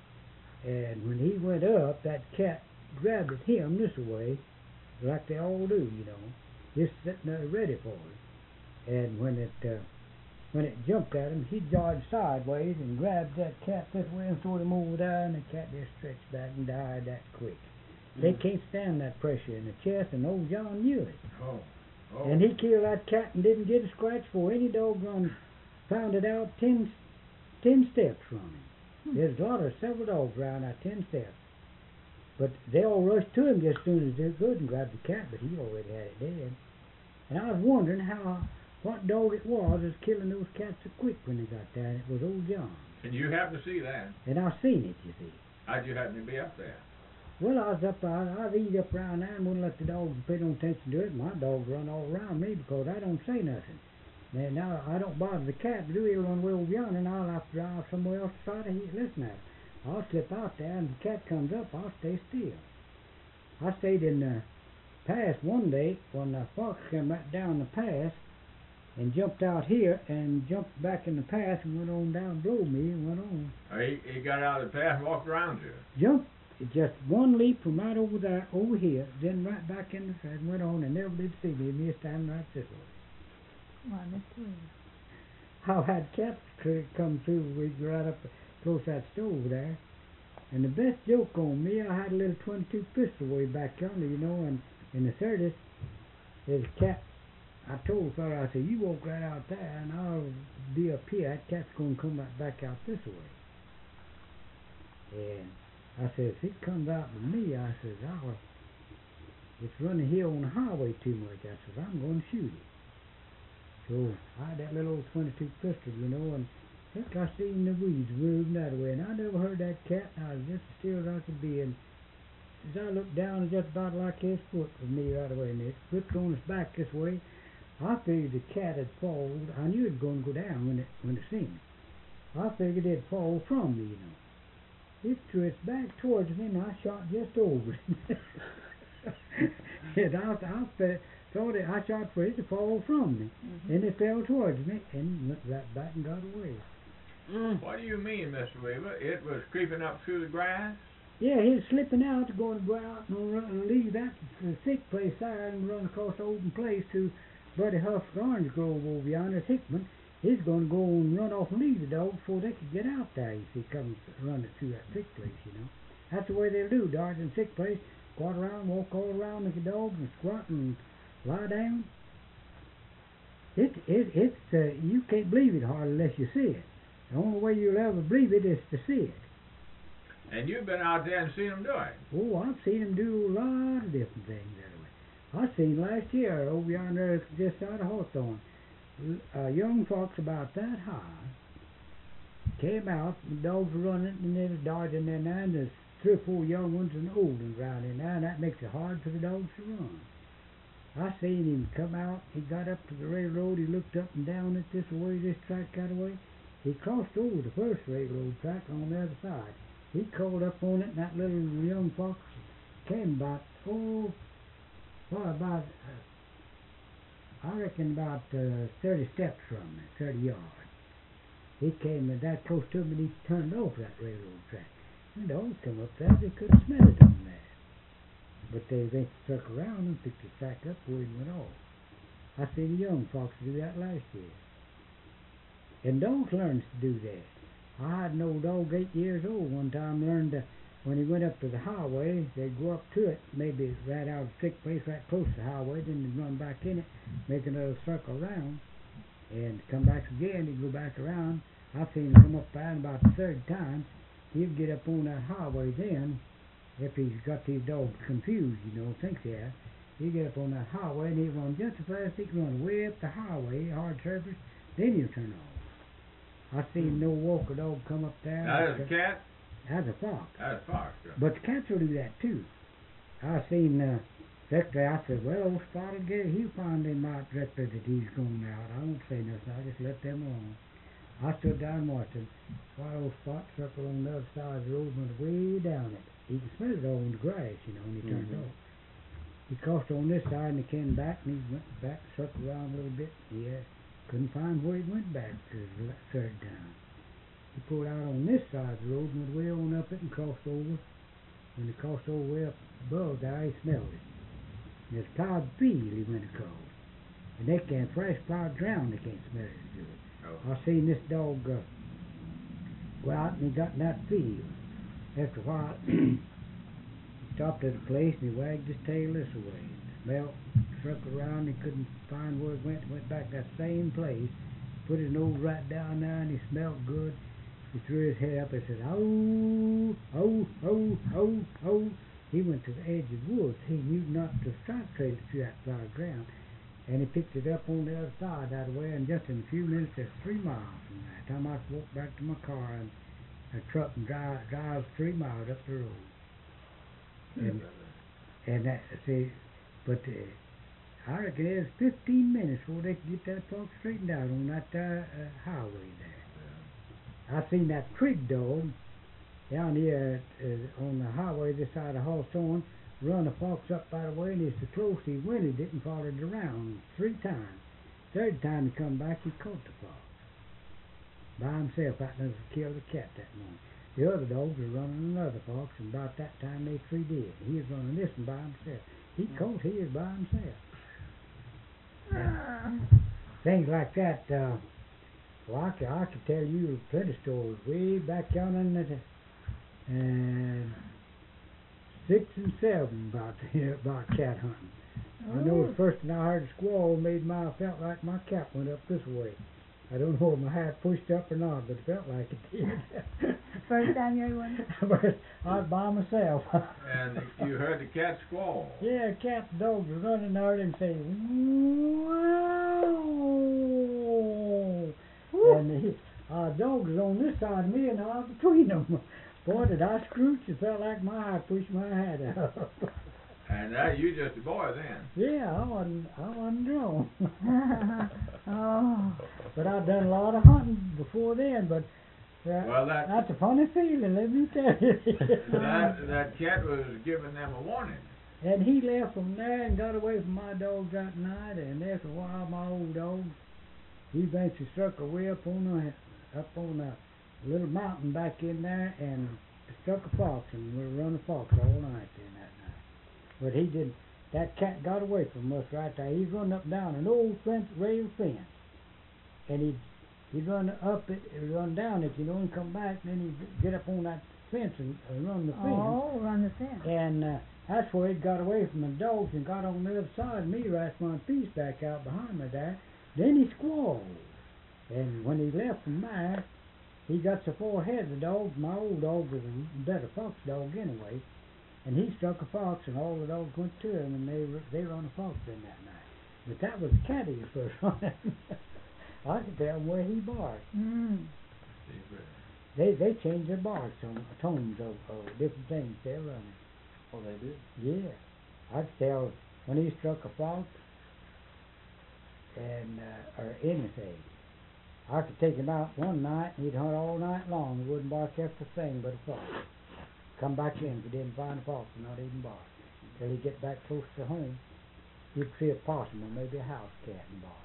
And when he went up, that cat grabbed at him this way, like they all do, you know, just sitting there ready for it. And when it uh, when it jumped at him, he dodged sideways and grabbed that cat this way and threw him over there, and the cat just stretched back and died that quick. They Mm. can't stand that pressure in the chest, and old John knew it. Oh. Oh. And he killed that cat and didn't get a scratch for any doggone found it out ten, ten steps from him. There's a lot of several dogs around that ten steps. But they all rushed to him just as soon as they could and grabbed the cat, but he already had it dead. And I was wondering how, what dog it was that was killing those cats so quick when they got there, and it was old John. And you happen to see that? And I seen it, you see. How'd you happen to be up there? Well, I was up, I, I was eat up around there and wouldn't let the dogs pay no attention to it. My dogs run all around me because I don't say nothing. And now I don't bother the cat, but he'll run way over yonder, and I'll have to drive somewhere else to try to he- listen at it. I'll slip out there, and if the cat comes up, I'll stay still. I stayed in the pass one day when the fox came right down the pass and jumped out here and jumped back in the pass and went on down below me and went on. Uh, he, he got out of the path and walked around you. Jumped just one leap from right over there, over here, then right back in the pass and went on and never did see me, me standing right this way. Why, Mister Williams. I had cats c- come through. We were right up close to that stove there. And the best joke on me, I had a little twenty-two pistol way back yonder, you know, and in the thirties, there's a cat I told the fella, I said, you walk right out there and I'll be up here. That cat's going to come right back out this way. And I said, if it comes out with me, I said, I'll, it's running here on the highway too much. I said, I'm going to shoot it. So I had that little old twenty-two pistol, you know, and heck, I seen the weeds moving that way, and I never heard that cat, and I was just as still as I could be, and as I looked down, it just about like his foot was me right away, and it flipped on its back this way. I figured the cat had fallen. I knew it was going to go down when it when it seen me. I figured it'd fall from me, you know. It threw its back towards me, and I shot just over it. and I, I fe- thought it, I shot for it to fall from me, Mm-hmm. and it fell towards me, and went right back and got away. Mm. What do you mean, Mister Weaver? It was creeping up through the grass? Yeah, he's slipping out, going to go out and, run, and leave that uh, thick place there and run across the open place to Buddy Huff's orange grove over yonder at Hickman. He's going to go and run off and leave the dog before they can get out there, you see, come run it through that thick place, you know. That's the way they'll do, dodge in thick place, squat around, walk all around like a dog and squat and lie down. It, it, it's, uh, you can't believe it hardly unless you see it. The only way you'll ever believe it is to see it. And you've been out there and seen them do it? Oh, I've seen him do a lot of different things that way. I seen last year over yonder just out of Hawthorne, a young fox about that high came out, the dogs were running and they was dodging there now, and there's three or four young ones and old ones around in there, and that makes it hard for the dogs to run. I seen him come out, he got up to the railroad, he looked up and down it this way, this track got away. He crossed over the first railroad track on the other side. He crawled up on it, and that little young fox came about, oh, well, about, uh, I reckon about uh, thirty steps from me, thirty yards. He came uh, that close to me, and he turned off that railroad track. And the dogs come up there, they couldn't smell it on there. But they they circled around and picked the track up where it went off. I seen a young fox do that last year. And dogs learns to do that. I had an old dog eight years old one time learned to, when he went up to the highway, they'd go up to it, maybe right out of the thick place, right close to the highway, then they'd run back in it, make another circle around, and come back again, he'd go back around. I've seen him come up there, and about the third time, he'd get up on that highway then, if he's got these dogs confused, you know, thinks he has, he'd get up on that highway, and he'd run just as fast as he can run way up the highway, hard surface, then he'll turn off. I seen no walker dog come up there. Now, that's a cat? That's a fox. That's a fox, sir. But the cats will do that too. I seen, uh, directly, I said, well, old Spotted get it. He'll find him out directly that he's going out. I won't say nothing. I just let them alone. I stood down and watched him. While old Spot circled on the other side of the road, went way down it. He could smell it all in the grass, you know, when he turned Mhm. off. He crossed on this side and he came back and he went back, circled around a little bit. Yeah. Couldn't find where he went back to the third time. He pulled out on this side of the road and went way on up it and crossed over. When he crossed over way up above there, he smelled it. And it's plowed field he went across. And they can't, fresh plowed ground, they can't smell it as good. Oh. I seen this dog uh, go out and he got in that field. After a while, he stopped at a place and he wagged his tail this way. Smelled, circled around, he couldn't find where it went, went back that same place, put his nose right down there and he smelled good. He threw his head up and said, oh, oh, oh, oh, oh. He went to the edge of the woods. He knew not to strike trail it through that plowed ground. And he picked it up on the other side that way, and just in a few minutes, there's three miles from there. Time I could walk back to my car and a truck and drive, drive three miles up the road. And, and that, see, but uh, I reckon it was fifteen minutes before they could get that fox straightened out on that uh, uh, highway there. I seen that Trig dog down here uh, on the highway this side of Hawthorne run a fox up by the way, and it's so close he winded it and followed it around three times. Third time he come back, he caught the fox by himself out there to kill the cat that morning. The other dogs were running another fox, and about that time they three did. He was running this one by himself. He caught his by himself. Now, things like that, uh, well, I could, I could tell you plenty of stories way back yonder in the, and six and seven about about cat hunting. I know the first time I heard a squall made my, I felt like my cap went up this way. I don't know if my hat pushed up or not, but it felt like it did. First time you heard one? But I was by myself. And you heard the cat squall. Yeah, cats and dogs were running out and saying, wow. And the uh, dog was on this side of me and I was between them. Boy, did I scrooch, it felt like my eye pushed my hat out. And uh, you just a boy then. Yeah, I wasn't, I wasn't grown. Oh. But I'd done a lot of hunting before then, but uh, Well, that- that's a funny feeling, let me tell you. That that cat was giving them a warning. And he left from there and got away from my dogs that night, and after a while my old dog, he eventually struck away up on a, up on a little mountain back in there and struck a fox, and we were running fox all night then that night. But he didn't, that cat got away from us right there. He's running up and down an old fence, rail fence. And he'd, he'd run up it, he'd run down it, you know, and come back, and then he'd get up on that fence and, and run the fence. Oh, run the fence. And uh, that's where he'd got away from the dogs and got on the other side of me, rasped my piece back out behind me there. Then he squalled. And when he left from there, he got so far ahead of the dogs. My old dog was a better fox dog anyway. And he struck a fox, and all the dogs went to him, and they they run a fox in that night. But that was the cat he was first running. I could tell where he barked. Mm. They they changed their barks on tones of, of different things they're running. Oh, they do? Yeah, I could tell when he struck a fox and uh, or anything. I could take him out one night and he'd hunt all night long. He wouldn't bark after a thing but a fox. Come back in if he didn't find a fox and not even bark. Till he'd get back close to home, you'd see a possum or maybe a house cat and bark.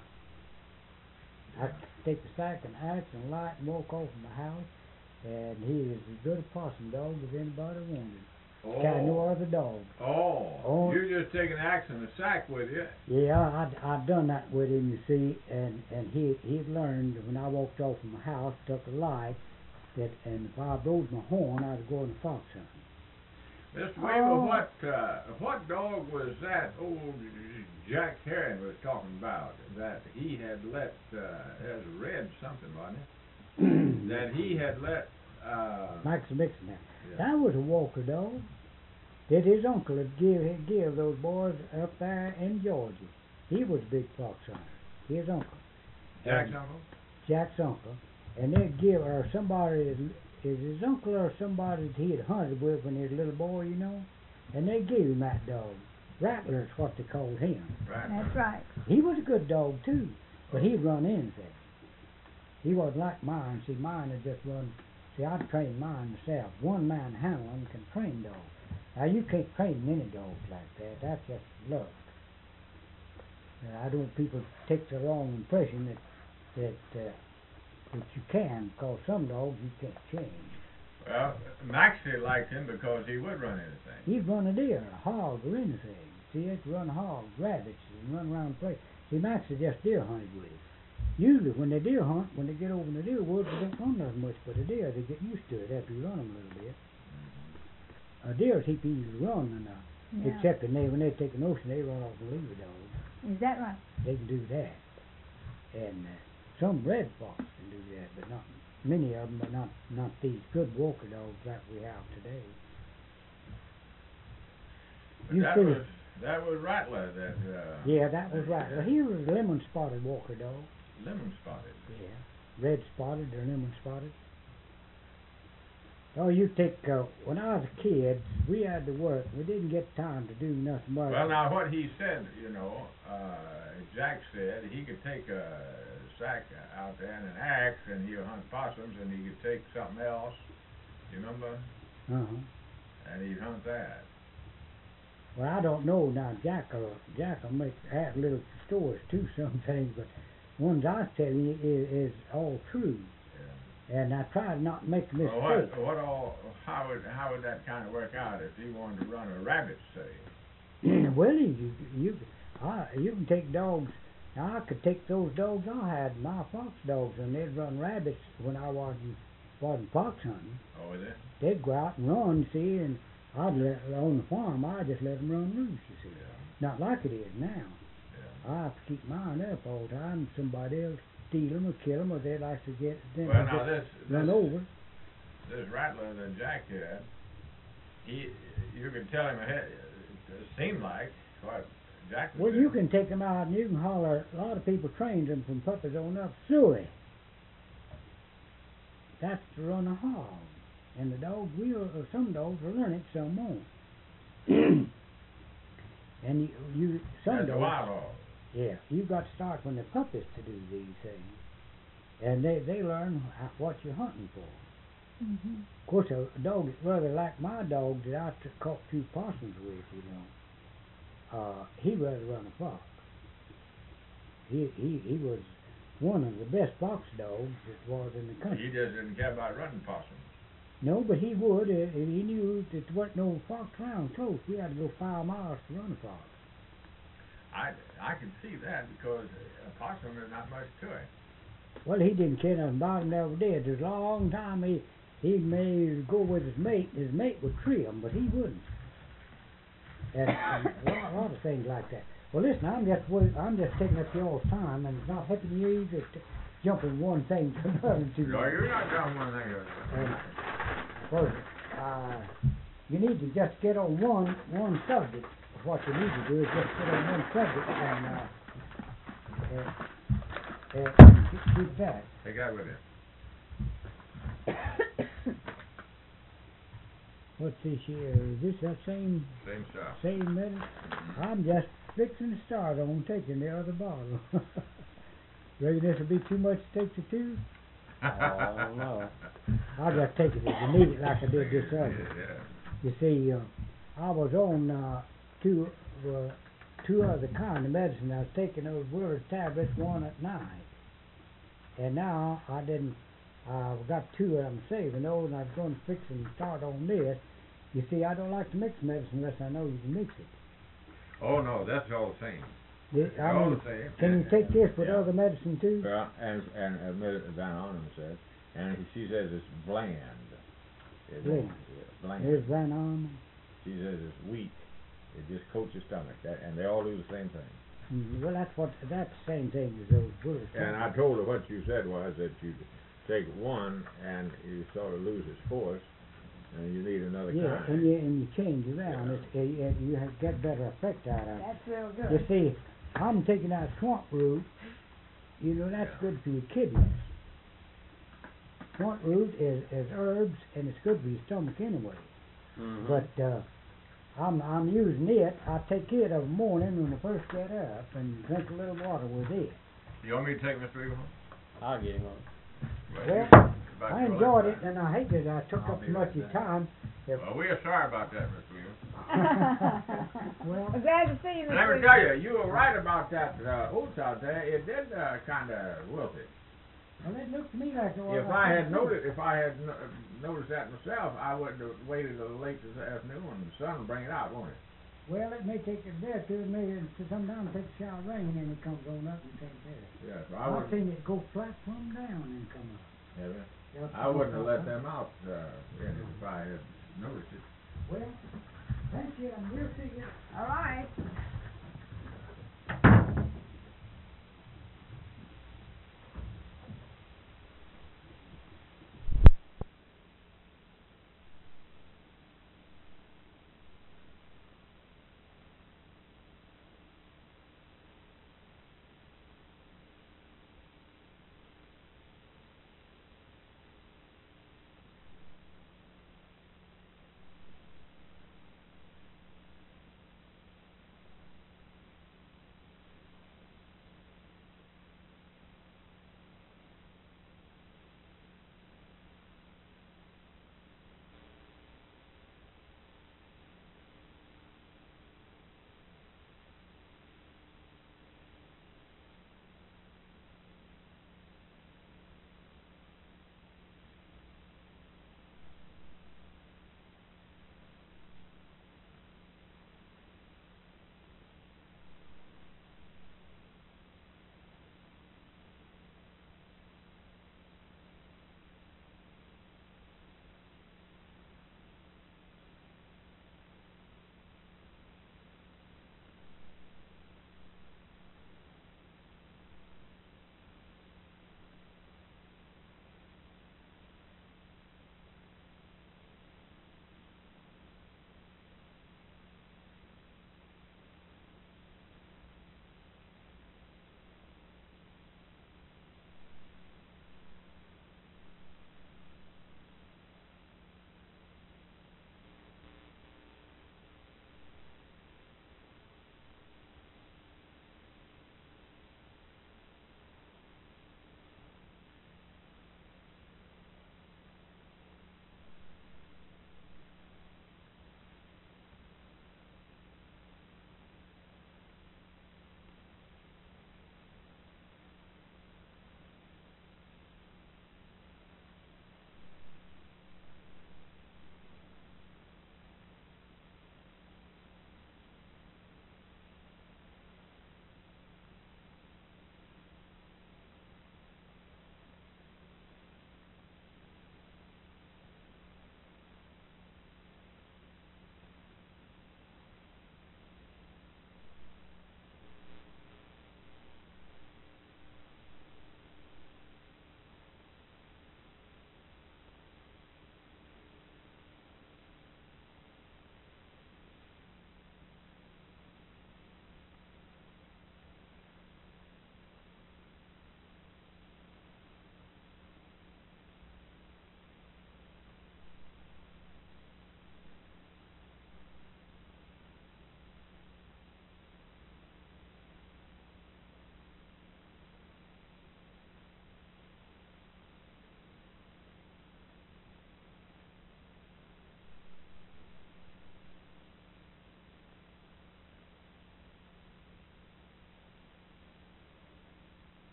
I'd take the sack and axe and light and walk off from the house, and he is as good a possum dog as anybody wanted. Oh. Got no other dog. Oh. Oh. You're just taking an axe and a sack with you. Yeah, I'd, I'd done that with him, you see, and, and he, he'd learned when I walked off from the house, took a light, that, and if I blowed my horn, I'd go in the fox hunting. Mister Weaver, Oh. what uh, what dog was that old Jack Herring was talking about? That he had let, uh, as a red something, wasn't it? That he had let, uh, Max Mixon now. yeah. That was a Walker dog that his uncle had give, had give those boys up there in Georgia. He was a big fox hunter, his uncle. Jack's And uncle? Jack's uncle. And they'd give, or somebody, is is his uncle or somebody that he had hunted with when he was a little boy, you know, and they gave him that dog. Rattler's what they called him. Right. That's right. He was a good dog too, but he'd run anything. He wasn't like mine. See, mine had just run. See, I trained mine myself. One man handling can train dogs. Now you can't train many dogs like that. That's just luck. Uh, I don't want people to take the wrong impression that that uh, that you can, because some dogs you can't change. Well, Maxie liked him because he would run anything. He'd run a deer, a hog, or anything. See, he could run hogs, rabbits, and run around the place. See, Max is just deer hunted with him. Usually when they deer hunt, when they get over in the deer woods, they don't run as much, but a deer, they get used to it after you run them a little bit. A deer is heap easy to run, and, uh, Yeah. except that they, when they take a notion, they run off and leave the dog. Is that right? They can do that. And uh, some red fox can do that, but not many of them, but not, not these good walker dogs that we have today. But You that see- was that was Rattler that uh, Yeah, that was right. Well, he was a lemon spotted walker dog. lemon spotted. Yeah, red spotted or lemon spotted. Oh, you take, uh, when I was a kid, we had to work. We didn't get time to do nothing but. Well, now what he said, you know, uh, Jack said he could take a sack out there and an axe, and he'll hunt possums, and he could take something else. You remember? Uh-huh. And he'd hunt that. Well, I don't know now. Jack will, Jack will make, have little stores too, some things, but ones I tell you is, is all true. Yeah. And I try not to make a Well, mistake. what, what all? How would how would that kind of work out if he wanted to run a rabbit, say? Well, you you I, you can take dogs. Now I could take those dogs I had, my fox dogs, and they'd run rabbits when I wasn't wasn't fox hunting. Oh, is it? They'd go out and run, see, and I'd let on the farm. I just let them run loose, you see. Yeah. not like it is now. I have to keep mine up all the time. Somebody else steal them or kill them, or they like to get them Well, to now get this, run this, over. this rattler that Jack had, he, you could tell him ahead, it seemed like, what Jack was Well, doing. you can take them out and you can holler. A lot of people trained them from puppies on up. Suey. That's to run a hog. And the dogs will, or some dogs will learn it, some won't. And you, you some That's a dogs. wild hog. Yeah, you've got to start when they're puppies to do these things. And they, they learn ho- what you're hunting for. Mm-hmm. Of course, a dog that's rather like my dog that I t- caught two possums with, you know, uh, he'd rather run a fox. He, he, he was one of the best fox dogs that was in the He country. just didn't care about running possums. No, but he would if if he knew that there wasn't no fox around close. We had to go five miles to run a fox. I, I could see that because a possum is not much to it. Well, he didn't care nothing about him, never did. There's a long time he he may go with his mate, and his mate would tree him, but he wouldn't. And, and a, lot, a lot of things like that. Well, listen, I'm just wa- I'm just taking up y'all's time, and it's not helping you either to jump from one thing to another. Too No, much. you're not doing one thing. or And, well, uh, you need to just get on one one subject. What you need to do is just get on one subject and uh, uh, uh, keep- keep that. Take that with you. What's this here? Is this that same Same stuff. same medicine? I'm just fixing to start on taking the other bottle. Reckon this will be too much to take the two? Oh, I don't know. I'll just take it as you need it like I did this other. Yeah. You see, uh, I was on uh, two uh, two other kind of medicine. I was taking those Willard tablets one at night, and now I didn't. I've got two of them saving those, and I was going to fix and start on this. You see, I don't like to mix medicine unless I know you can mix it. Oh no, that's all the same. The- I all mean, the same. can you take this with Yeah. other medicine too? Well, and and uh, Miss Van Arnhem said, and she says it's bland. It Bland. yeah, bland. There's Van Arm. She says it's weak. It just coats your stomach. That, and they all do the same thing. Mm, well, that's what that's the same thing as those Willard And I tablets. told her what you said was that you take one and you sort of lose its force, and you need another Yeah, kind. and you and you change around. Yeah. It's, uh, you, you have get better effect out of it. That's real You good. see, I'm taking out swamp root. You know, that's good for your kidneys. Swamp root is, is herbs, and it's good for your stomach anyway. Mhm. But uh, I'm I'm using it. I take it of the morning when I first get up and drink a little water with it. You want me to take Mister Eagle home? I'll get him on. Well, About I your enjoyed lifetime. it, and I hate that I took I'll up be so much right of your back. time. If, Well, we are sorry about that, Mister Eagle. well, I'm glad to see you, And let me Mister tell you, you were right about that uh, oats out there. It did uh, kind of wilt it. well, it looked to me like the one If I had noticed, if I had no, noticed that myself, I wouldn't have waited till late this afternoon, and the sun will bring it out, won't it? Well, it may take a day or two, it may sometimes take a shower of rain, and it comes on up and takes care. Yeah, so I I've wouldn't. seen it go flat plumb down and come up. Yeah, but Yep. I wouldn't have let them out uh, in it if I had noticed it. Well, thank you, and we'll see you. All right.